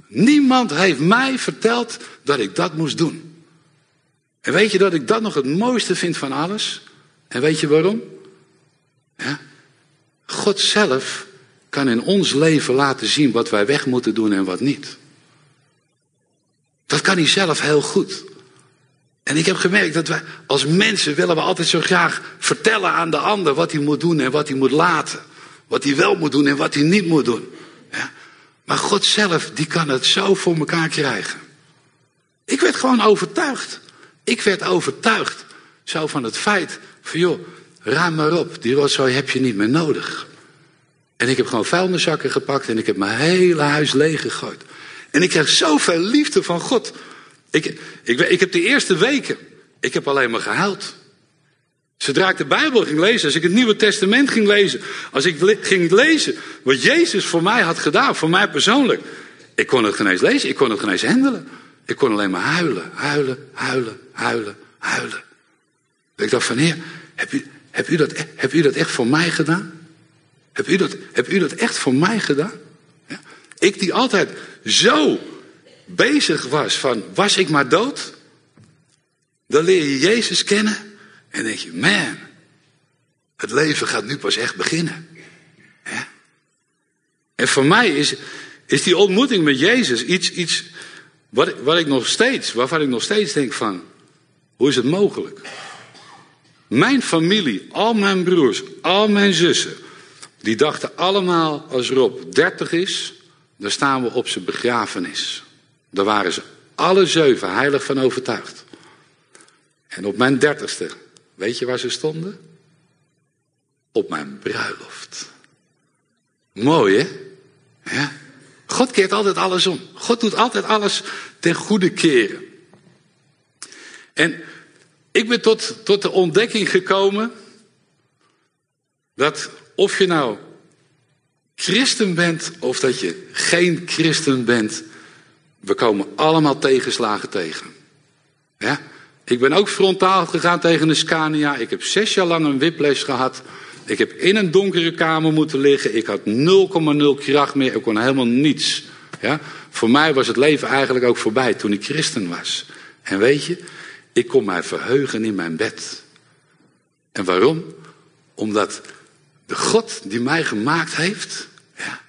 Niemand heeft mij verteld dat ik dat moest doen. En weet je dat ik dat nog het mooiste vind van alles? En weet je waarom? Ja? God zelf kan in ons leven laten zien wat wij weg moeten doen en wat niet. Dat kan hij zelf heel goed. En ik heb gemerkt dat wij als mensen willen we altijd zo graag vertellen aan de ander wat hij moet doen en wat hij moet laten. Wat hij wel moet doen en wat hij niet moet doen. Ja? Maar God zelf, die kan het zo voor elkaar krijgen. Ik werd gewoon overtuigd. Ik werd overtuigd. Zo van het feit van joh, ruim maar op. Die rotzooi heb je niet meer nodig. En ik heb gewoon vuilniszakken gepakt en ik heb mijn hele huis leeg gegooid. En ik kreeg zoveel liefde van God. Ik, ik, ik heb de eerste weken, ik heb alleen maar gehuild. Zodra ik de Bijbel ging lezen, als ik het Nieuwe Testament ging lezen, als ik le- ging lezen wat Jezus voor mij had gedaan, voor mij persoonlijk. Ik kon het geen eens lezen, ik kon het geen eens handelen. Ik kon alleen maar huilen, huilen, huilen, huilen, huilen. Ik dacht van Heer, heb u, heb u, dat, heb u dat echt voor mij gedaan? Heb u dat, heb u dat echt voor mij gedaan? Ja? Ik die altijd zo bezig was van, was ik maar dood? Dan leer je Jezus kennen en denk je, man, het leven gaat nu pas echt beginnen. Ja? En voor mij is, is die ontmoeting met Jezus iets, iets wat, wat ik nog steeds, waarvan ik nog steeds denk van, hoe is het mogelijk? Mijn familie, al mijn broers, al mijn zussen, die dachten allemaal als Rob dertig is, dan staan we op zijn begrafenis. Daar waren ze alle zeven heilig van overtuigd. En op mijn dertigste, weet je waar ze stonden? Op mijn bruiloft. Mooi hè? Ja. God keert altijd alles om. God doet altijd alles ten goede keren. En ik ben tot, tot de ontdekking gekomen dat of je nou christen bent of dat je geen christen bent, we komen allemaal tegenslagen tegen. Ja? Ik ben ook frontaal gegaan tegen een Scania. Ik heb zes jaar lang een whiplash gehad. Ik heb in een donkere kamer moeten liggen. Ik had nul komma nul kracht meer. Ik kon helemaal niets. Ja? Voor mij was het leven eigenlijk ook voorbij toen ik christen was. En weet je, ik kon mij verheugen in mijn bed. En waarom? Omdat de God die mij gemaakt heeft, ja,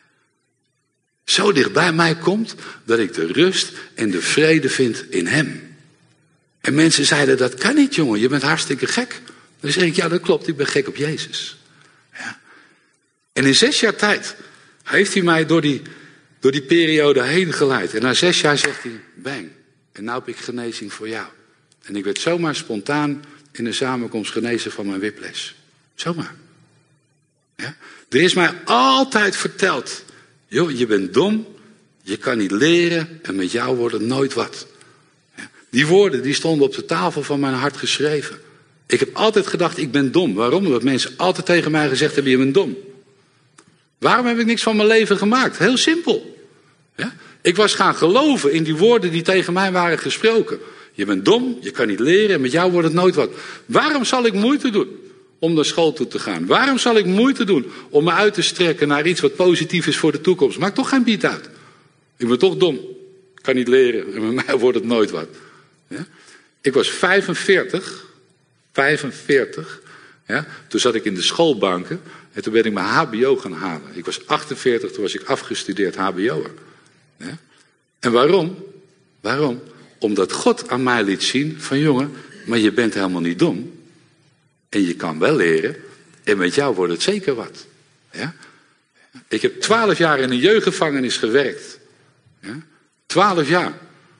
zo dicht bij mij komt dat ik de rust en de vrede vind in hem. En mensen zeiden, dat kan niet jongen, je bent hartstikke gek. Dan zeg ik, ja dat klopt, ik ben gek op Jezus. Ja. En in zes jaar tijd heeft hij mij door die, door die periode heen geleid. En na zes jaar zegt hij, bang, en nou heb ik genezing voor jou. En ik werd zomaar spontaan in een samenkomst genezen van mijn whiplash. Zomaar. Ja? Er is mij altijd verteld, joh, je bent dom, je kan niet leren en met jou wordt het nooit wat. Ja? Die woorden die stonden op de tafel van mijn hart geschreven. Ik heb altijd gedacht, ik ben dom. Waarom? Omdat mensen altijd tegen mij gezegd hebben, je bent dom. Waarom heb ik niks van mijn leven gemaakt? Heel simpel. Ja? Ik was gaan geloven in die woorden die tegen mij waren gesproken. Je bent dom, je kan niet leren en met jou wordt het nooit wat. Waarom zal ik moeite doen om naar school toe te gaan? Waarom zal ik moeite doen om me uit te strekken naar iets wat positief is voor de toekomst? Maakt toch geen bied uit. Ik ben toch dom, ik kan niet leren en met mij wordt het nooit wat. Ja? Ik was vijfenveertig, vijfenveertig, ja? Toen zat ik in de schoolbanken en toen ben ik mijn H B O gaan halen. Ik was achtenveertig, toen was ik afgestudeerd H B O'er. Ja? En waarom? Waarom? Omdat God aan mij liet zien van jongen, maar je bent helemaal niet dom. En je kan wel leren. En met jou wordt het zeker wat. Ja? Ik heb twaalf jaar in een jeugdgevangenis gewerkt. Ja? Twaalf jaar.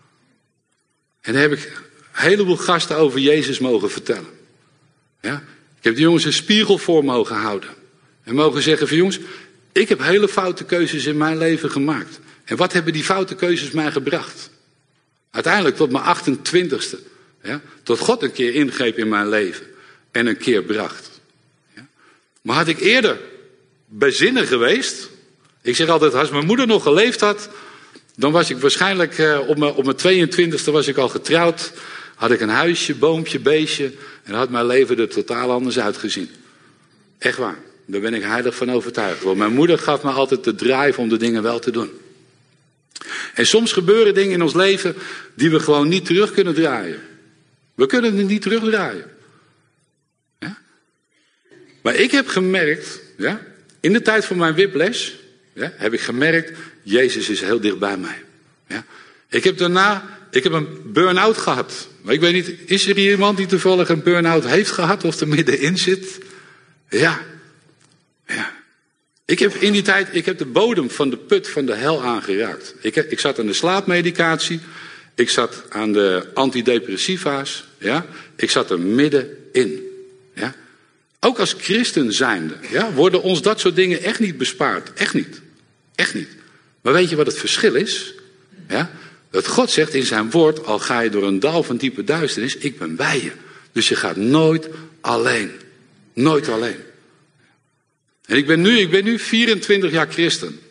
En daar heb ik een heleboel gasten over Jezus mogen vertellen. Ja? Ik heb de jongens een spiegel voor mogen houden. En mogen zeggen van jongens, ik heb hele foute keuzes in mijn leven gemaakt. En wat hebben die foute keuzes mij gebracht? Uiteindelijk tot mijn achtentwintigste. Ja? Tot God een keer ingreep in mijn leven. En een keer bracht. Ja? Maar had ik eerder bezinnen geweest. Ik zeg altijd, als mijn moeder nog geleefd had. Dan was ik waarschijnlijk uh, op mijn, op mijn tweeëntwintigste was ik al getrouwd. Had ik een huisje, boompje, beestje. En had mijn leven er totaal anders uitgezien. Echt waar. Daar ben ik heilig van overtuigd. Want mijn moeder gaf me altijd de drive om de dingen wel te doen. En soms gebeuren dingen in ons leven die we gewoon niet terug kunnen draaien. We kunnen het niet terugdraaien. Ja? Maar ik heb gemerkt, ja, in de tijd van mijn whiplash, ja, heb ik gemerkt, Jezus is heel dicht bij mij. Ja? Ik heb daarna, ik heb een burn-out gehad. Maar ik weet niet, is er hier iemand die toevallig een burn-out heeft gehad of er middenin zit? Ja. Ja. Ik heb in die tijd, ik heb de bodem van de put van de hel aangeraakt. Ik, heb, ik zat aan de slaapmedicatie. Ik zat aan de antidepressiva's. Ja? Ik zat er middenin. Ja? Ook als christen zijnde, ja, worden ons dat soort dingen echt niet bespaard. Echt niet. Echt niet. Maar weet je wat het verschil is? Ja? Dat God zegt in zijn woord, al ga je door een dal van diepe duisternis, ik ben bij je. Dus je gaat nooit alleen. Nooit alleen. En ik ben nu, ik ben nu vierentwintig jaar christen.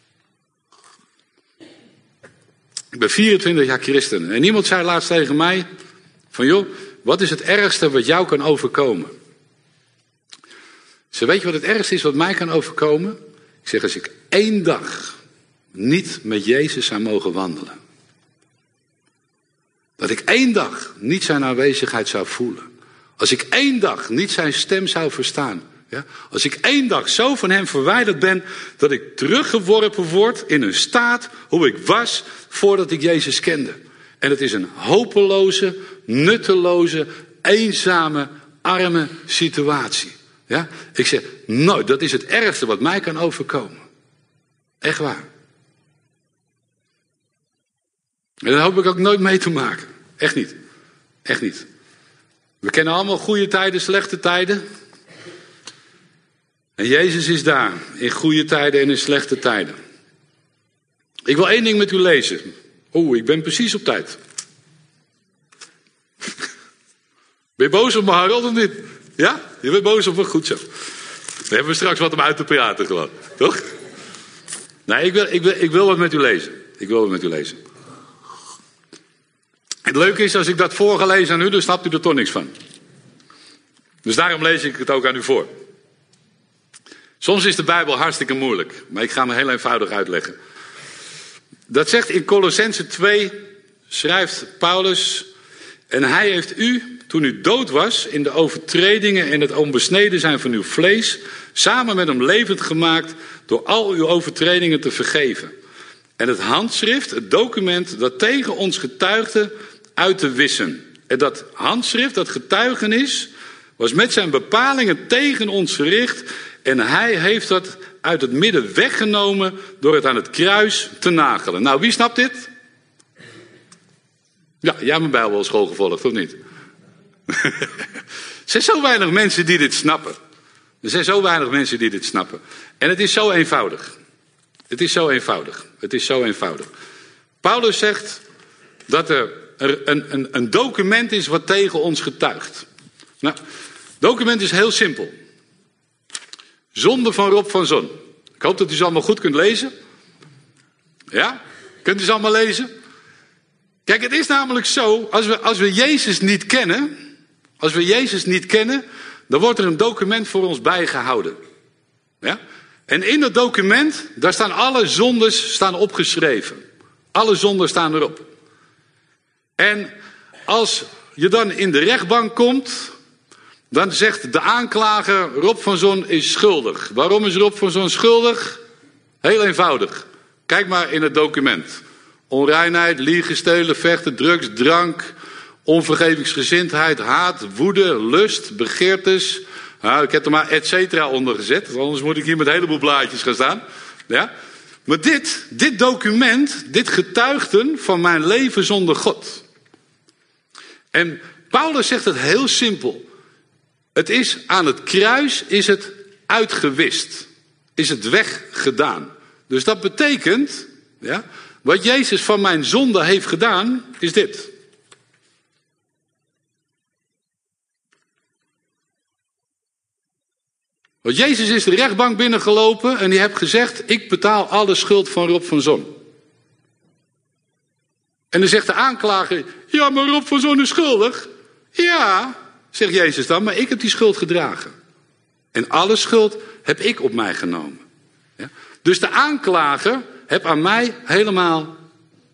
Ik ben vierentwintig jaar christen. En iemand zei laatst tegen mij, van joh, wat is het ergste wat jou kan overkomen? Ze weet je wat het ergste is wat mij kan overkomen? Ik zeg, als ik één dag niet met Jezus zou mogen wandelen. Dat ik één dag niet zijn aanwezigheid zou voelen. Als ik één dag niet zijn stem zou verstaan. Ja? Als ik één dag zo van hem verwijderd ben, dat ik teruggeworpen word in een staat hoe ik was voordat ik Jezus kende. En het is een hopeloze, nutteloze, eenzame, arme situatie. Ja? Ik zeg, nooit, dat is het ergste wat mij kan overkomen. Echt waar. En daar hoop ik ook nooit mee te maken. Echt niet. Echt niet. We kennen allemaal goede tijden, slechte tijden. En Jezus is daar, in goede tijden en in slechte tijden. Ik wil één ding met u lezen. Oeh, ik ben precies op tijd. Ben je boos op me, Harold, of niet? Ja? Je bent boos op me? Goed zo. We hebben straks wat om uit te praten gewoon. Toch? Nee, ik wil, ik, wil, ik wil wat met u lezen. Ik wil wat met u lezen. Het leuke is, als ik dat voor ga lezen aan u, dan snapt u er toch niks van. Dus daarom lees ik het ook aan u voor. Soms is de Bijbel hartstikke moeilijk, maar ik ga hem heel eenvoudig uitleggen. Dat zegt in Kolossenzen twee, schrijft Paulus, en hij heeft u, toen u dood was, in de overtredingen en het onbesneden zijn van uw vlees, samen met hem levend gemaakt door al uw overtredingen te vergeven. En het handschrift, het document dat tegen ons getuigde, uit te wissen. En dat handschrift, dat getuigenis, was met zijn bepalingen tegen ons gericht. En hij heeft dat uit het midden weggenomen door het aan het kruis te nagelen. Nou, wie snapt dit? Ja, jij hebt mijn Bijbelschool gevolgd, of niet? Er zijn zo weinig mensen die dit snappen. Er zijn zo weinig mensen die dit snappen. En het is zo eenvoudig. Het is zo eenvoudig. Het is zo eenvoudig. Paulus zegt dat er een, een, een document is wat tegen ons getuigt. Nou, document is heel simpel. Zonde van Rob van Zon. Ik hoop dat u ze allemaal goed kunt lezen. Ja? Kunt u ze allemaal lezen? Kijk, het is namelijk zo, als we, als we Jezus niet kennen, als we Jezus niet kennen, dan wordt er een document voor ons bijgehouden. Ja? En in dat document, daar staan alle zondes staan opgeschreven. Alle zonden staan erop. En als je dan in de rechtbank komt, dan zegt de aanklager, Rob van Zon is schuldig. Waarom is Rob van Zon schuldig? Heel eenvoudig. Kijk maar in het document. Onreinheid, liegen, stelen, vechten, drugs, drank, onvergevingsgezindheid, haat, woede, lust, begeertes. Nou, ik heb er maar et cetera onder gezet, anders moet ik hier met een heleboel blaadjes gaan staan. Ja? Maar dit, dit document, dit getuigden van mijn leven zonder God. En Paulus zegt het heel simpel. Het is aan het kruis is het uitgewist. Is het weggedaan. Dus dat betekent, ja, wat Jezus van mijn zonde heeft gedaan, is dit. Want Jezus is de rechtbank binnengelopen en die heeft gezegd, ik betaal alle schuld van Rob van Zon. En dan zegt de aanklager, ja, maar Rob van Zon is schuldig. Ja, zegt Jezus dan, maar ik heb die schuld gedragen. En alle schuld heb ik op mij genomen. Ja? Dus de aanklager heeft aan mij helemaal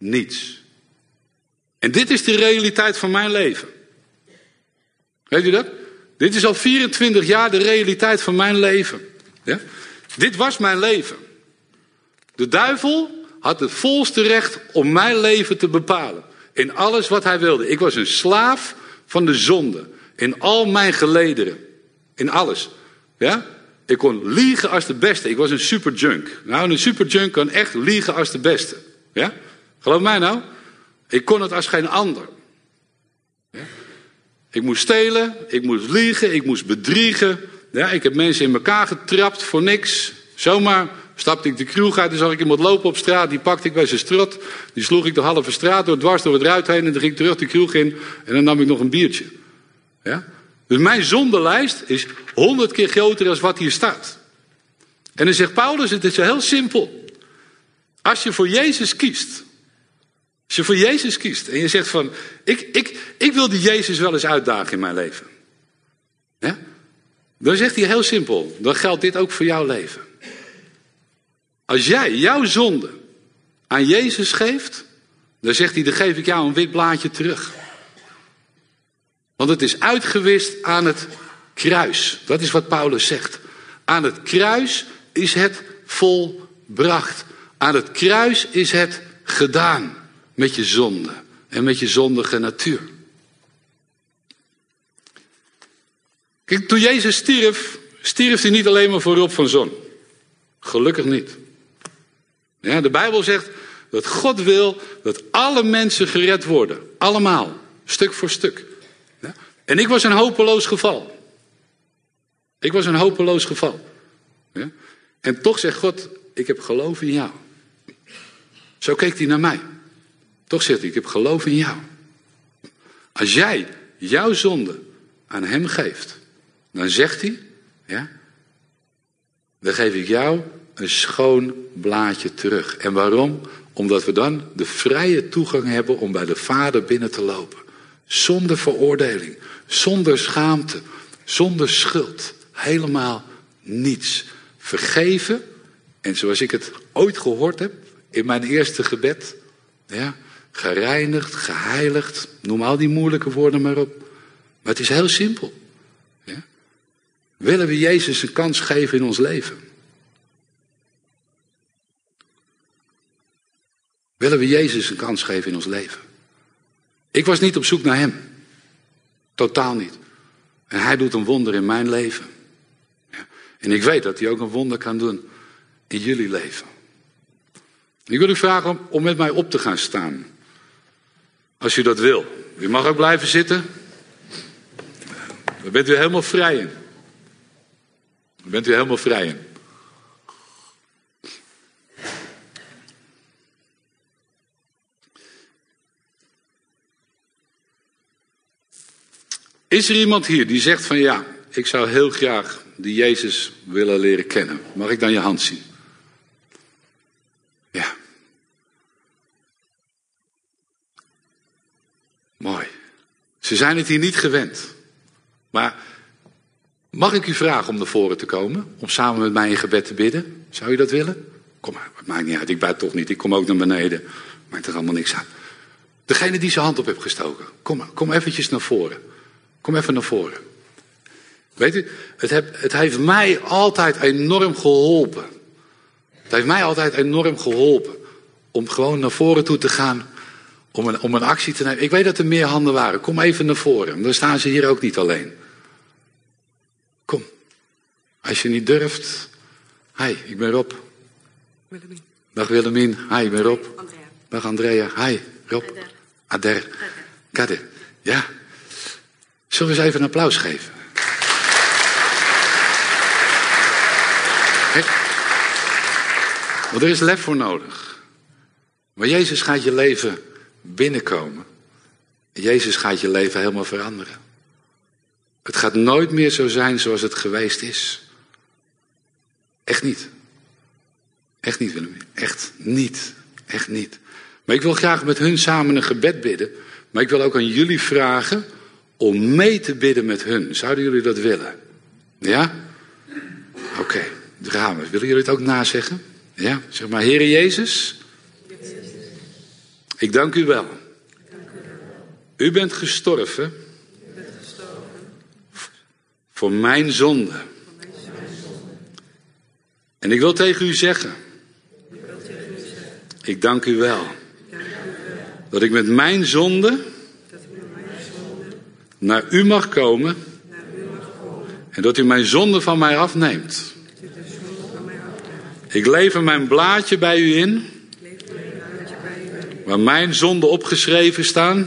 niets. En dit is de realiteit van mijn leven. Weet u dat? Dit is al vierentwintig jaar de realiteit van mijn leven. Ja? Dit was mijn leven. De duivel had het volste recht om mijn leven te bepalen. In alles wat hij wilde. Ik was een slaaf van de zonde. In al mijn gelederen. In alles. Ja? Ik kon liegen als de beste. Ik was een superjunk. Nou, een superjunk kan echt liegen als de beste. Ja? Geloof mij nou. Ik kon het als geen ander. Ja? Ik moest stelen. Ik moest liegen. Ik moest bedriegen. Ja? Ik heb mensen in elkaar getrapt voor niks. Zomaar stapte ik de kroeg uit en zag ik iemand lopen op straat. Die pakte ik bij zijn strot. Die sloeg ik de halve straat door, dwars door het ruit heen. En dan ging ik terug de kroeg in. En dan nam ik nog een biertje. Ja? Dus mijn zondelijst is honderd keer groter dan wat hier staat. En dan zegt Paulus, het is heel simpel. Als je voor Jezus kiest. Als je voor Jezus kiest. En je zegt van, ik, ik, ik wil die Jezus wel eens uitdagen in mijn leven. Ja? Dan zegt hij heel simpel. Dan geldt dit ook voor jouw leven. Als jij jouw zonde aan Jezus geeft. Dan zegt hij, dan geef ik jou een wit blaadje terug. Want het is uitgewist aan het kruis. Dat is wat Paulus zegt. Aan het kruis is het volbracht. Aan het kruis is het gedaan. Met je zonde. En met je zondige natuur. Kijk, toen Jezus stierf, stierf hij niet alleen maar voor Rob van Zon. Gelukkig niet. Ja, de Bijbel zegt dat God wil dat alle mensen gered worden. Allemaal. Stuk voor stuk. Ja? En ik was een hopeloos geval. Ik was een hopeloos geval. Ja? En toch zegt God, ik heb geloof in jou. Zo keek hij naar mij. Toch zegt hij, ik heb geloof in jou. Als jij jouw zonde aan hem geeft, dan zegt hij, ja, dan geef ik jou een schoon blaadje terug. En waarom? Omdat we dan de vrije toegang hebben om bij de Vader binnen te lopen. Zonder veroordeling, zonder schaamte, zonder schuld. Helemaal niets. Vergeven, en zoals ik het ooit gehoord heb, in mijn eerste gebed, ja, gereinigd, geheiligd, noem al die moeilijke woorden maar op. Maar het is heel simpel. Ja? Willen we Jezus een kans geven in ons leven? Willen we Jezus een kans geven in ons leven? Ik was niet op zoek naar hem. Totaal niet. En hij doet een wonder in mijn leven. Ja. En ik weet dat hij ook een wonder kan doen in jullie leven. Ik wil u vragen om, om met mij op te gaan staan. Als u dat wil. U mag ook blijven zitten. Daar bent u helemaal vrij in. Daar bent u helemaal vrij in. Is er iemand hier die zegt van ja, ik zou heel graag die Jezus willen leren kennen. Mag ik dan je hand zien? Ja. Mooi. Ze zijn het hier niet gewend. Maar mag ik u vragen om naar voren te komen? Om samen met mij in gebed te bidden? Zou u dat willen? Kom maar, het maakt niet uit. Ik buit toch niet. Ik kom ook naar beneden. Maakt er allemaal niks uit. Degene die zijn hand op heeft gestoken. Kom maar, kom eventjes naar voren. Kom even naar voren. Weet u, het, heb, het heeft mij altijd enorm geholpen. Het heeft mij altijd enorm geholpen. Om gewoon naar voren toe te gaan. Om een, om een actie te nemen. Ik weet dat er meer handen waren. Kom even naar voren. Dan staan ze hier ook niet alleen. Kom. Als je niet durft. Hi, ik ben Rob. Willemien. Dag Willemien. Hi, ik ben Rob. Andrea. Dag Andrea. Hi, Rob. Ader. Ader. Kader. Ja. Zullen we eens even een applaus geven? Kijk. Want er is lef voor nodig. Maar Jezus gaat je leven binnenkomen. Jezus gaat je leven helemaal veranderen. Het gaat nooit meer zo zijn zoals het geweest is. Echt niet. Echt niet, Willem. Echt niet. Echt niet. Maar ik wil graag met hun samen een gebed bidden. Maar ik wil ook aan jullie vragen om mee te bidden met hun. Zouden jullie dat willen? Ja? Oké, okay, daar gaan we. Willen jullie het ook nazeggen? Ja? Zeg maar, Heere Jezus. Ik dank u wel. U bent gestorven voor mijn zonde. En ik wil tegen u zeggen, ik dank u wel dat ik met mijn zonde naar u mag komen en dat u mijn zonde van mij afneemt. Ik lever mijn blaadje bij u in, waar mijn zonden opgeschreven staan.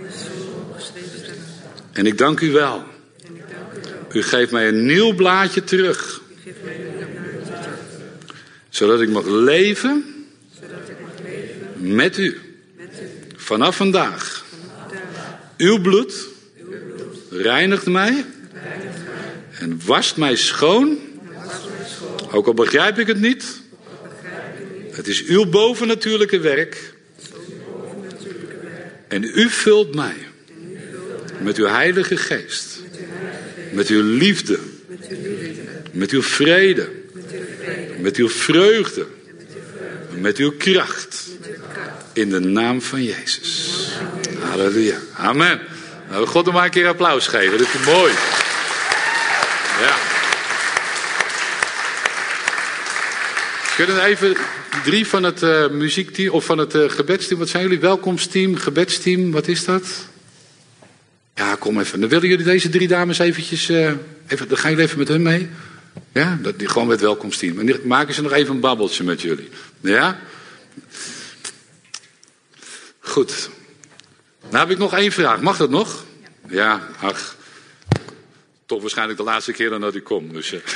En ik dank u wel. U geeft mij een nieuw blaadje terug, zodat ik mag leven met u. Vanaf vandaag. Uw bloed reinigt mij en wast mij schoon. Ook al begrijp ik het niet. Het is uw bovennatuurlijke werk. En u vult mij met uw heilige geest. Met uw liefde. Met uw vrede. Met uw vreugde. Met uw kracht. In de naam van Jezus. Halleluja. Amen. Nou, God hem maar een keer applaus geven. Dat is mooi. Ja. Kunnen we even drie van het uh, muziekteam of van het uh, gebedsteam. Wat zijn jullie? Welkomsteam, gebedsteam. Wat is dat? Ja, kom even. Dan willen jullie deze drie dames eventjes... Uh, even, dan gaan jullie even met hun mee. Ja, dat, die, gewoon met het welkomsteam. En die maken ze nog even een babbeltje met jullie. Ja? Goed. Nou heb ik nog één vraag. Mag dat nog? Ja, ach. Toch waarschijnlijk de laatste keer dan dat u komt. Dus, uh.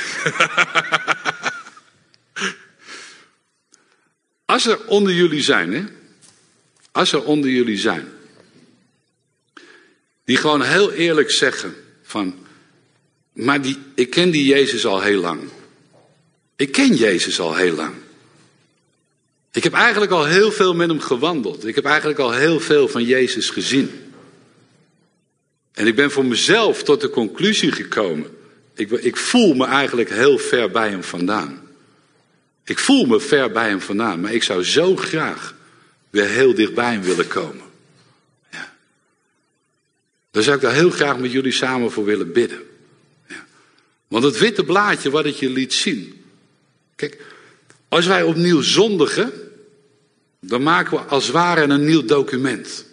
Als er onder jullie zijn, hè. Als er onder jullie zijn. Die gewoon heel eerlijk zeggen van... Maar die, ik ken die Jezus al heel lang. Ik ken Jezus al heel lang. Ik heb eigenlijk al heel veel met hem gewandeld. Ik heb eigenlijk al heel veel van Jezus gezien. En ik ben voor mezelf tot de conclusie gekomen. Ik, ik voel me eigenlijk heel ver bij hem vandaan. Ik voel me ver bij hem vandaan. Maar ik zou zo graag weer heel dichtbij hem willen komen. Ja. Daar zou ik daar heel graag met jullie samen voor willen bidden. Ja. Want het witte blaadje wat ik je liet zien. Kijk, als wij opnieuw zondigen, dan maken we als het ware een nieuw document.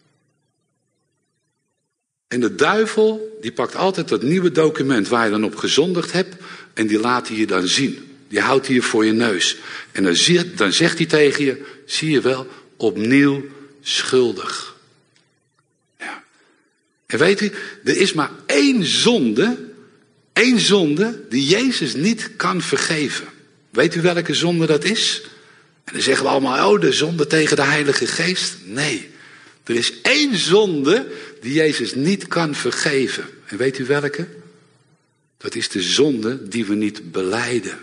En de duivel, die pakt altijd dat nieuwe document waar je dan op gezondigd hebt. En die laat hij je dan zien. Die houdt hij je voor je neus. En dan, zie, dan zegt hij tegen je, zie je wel, opnieuw schuldig. Ja. En weet u, er is maar één zonde, één zonde die Jezus niet kan vergeven. Weet u welke zonde dat is? En dan zeggen we allemaal, oh, de zonde tegen de Heilige Geest. Nee, er is één zonde die Jezus niet kan vergeven. En weet u welke? Dat is de zonde die we niet belijden.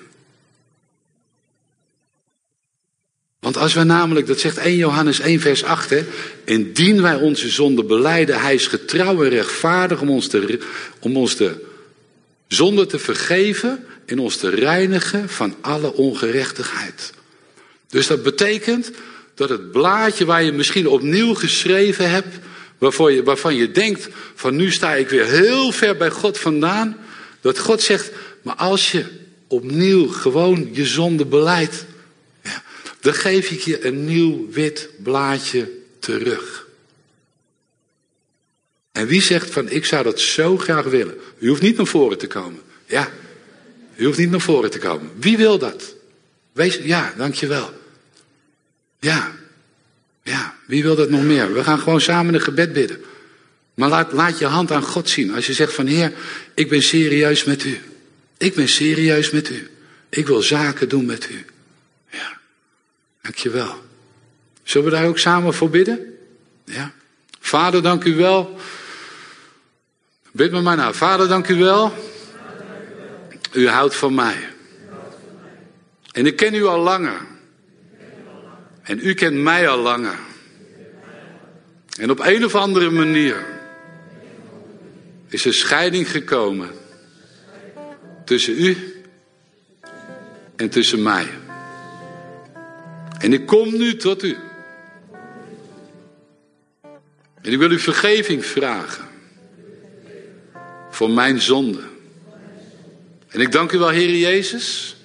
Want als wij namelijk, dat zegt eerste Johannes één vers acht, hè, indien wij onze zonde belijden, hij is getrouw en rechtvaardig om ons de, om ons de zonde te vergeven en ons te reinigen van alle ongerechtigheid. Dus dat betekent dat het blaadje waar je misschien opnieuw geschreven hebt, waarvan je, waarvan je denkt van nu sta ik weer heel ver bij God vandaan, dat God zegt, maar als je opnieuw gewoon je zonde belijdt, ja, dan geef ik je een nieuw wit blaadje terug. En wie zegt van ik zou dat zo graag willen? U hoeft niet naar voren te komen. Ja, u hoeft niet naar voren te komen. Wie wil dat? Wees, ja, dankjewel. Ja, ja, wie wil dat nog meer? We gaan gewoon samen een gebed bidden. Maar laat, laat je hand aan God zien. Als je zegt van Heer, ik ben serieus met u. Ik ben serieus met u. Ik wil zaken doen met u. Ja, dankjewel. Zullen we daar ook samen voor bidden? Ja. Vader, dank u wel. Bid me maar na. Vader, dank u wel. U houdt van mij. En ik ken u al langer. En u kent mij al langer. En op een of andere manier is er scheiding gekomen tussen u en tussen mij. En ik kom nu tot u En ik wil u vergeving vragen. Voor mijn zonde. En ik dank u wel, Heer Jezus.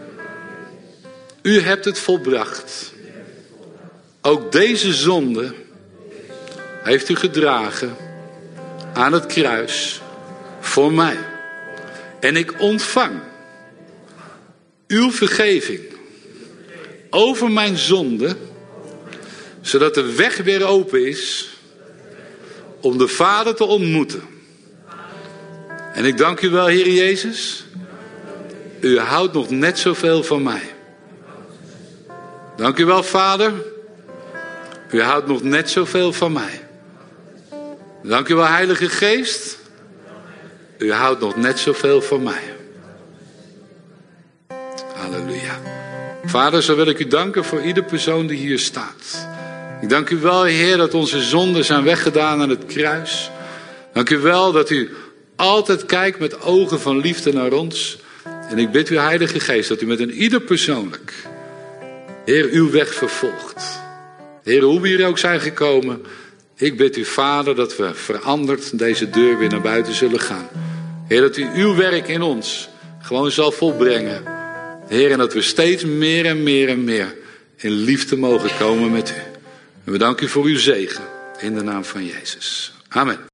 U hebt het volbracht. Ook deze zonde heeft u gedragen aan het kruis voor mij. En ik ontvang uw vergeving over mijn zonde, zodat de weg weer open is om de Vader te ontmoeten. En ik dank u wel, Heer Jezus. U houdt nog net zoveel van mij. Dank u wel, Vader. U houdt nog net zoveel van mij. Dank u wel, Heilige Geest. U houdt nog net zoveel van mij. Halleluja. Vader, zo wil ik u danken voor ieder persoon die hier staat. Ik dank u wel, Heer, dat onze zonden zijn weggedaan aan het kruis. Dank u wel dat u altijd kijkt met ogen van liefde naar ons. En ik bid u, Heilige Geest, dat u met een ieder persoonlijk, Heer, uw weg vervolgt. Heer, hoe we hier ook zijn gekomen, ik bid u, Vader, dat we veranderd deze deur weer naar buiten zullen gaan. Heer, dat u uw werk in ons gewoon zal volbrengen. Heer, en dat we steeds meer en meer en meer in liefde mogen komen met u. En we danken u voor uw zegen in de naam van Jezus. Amen.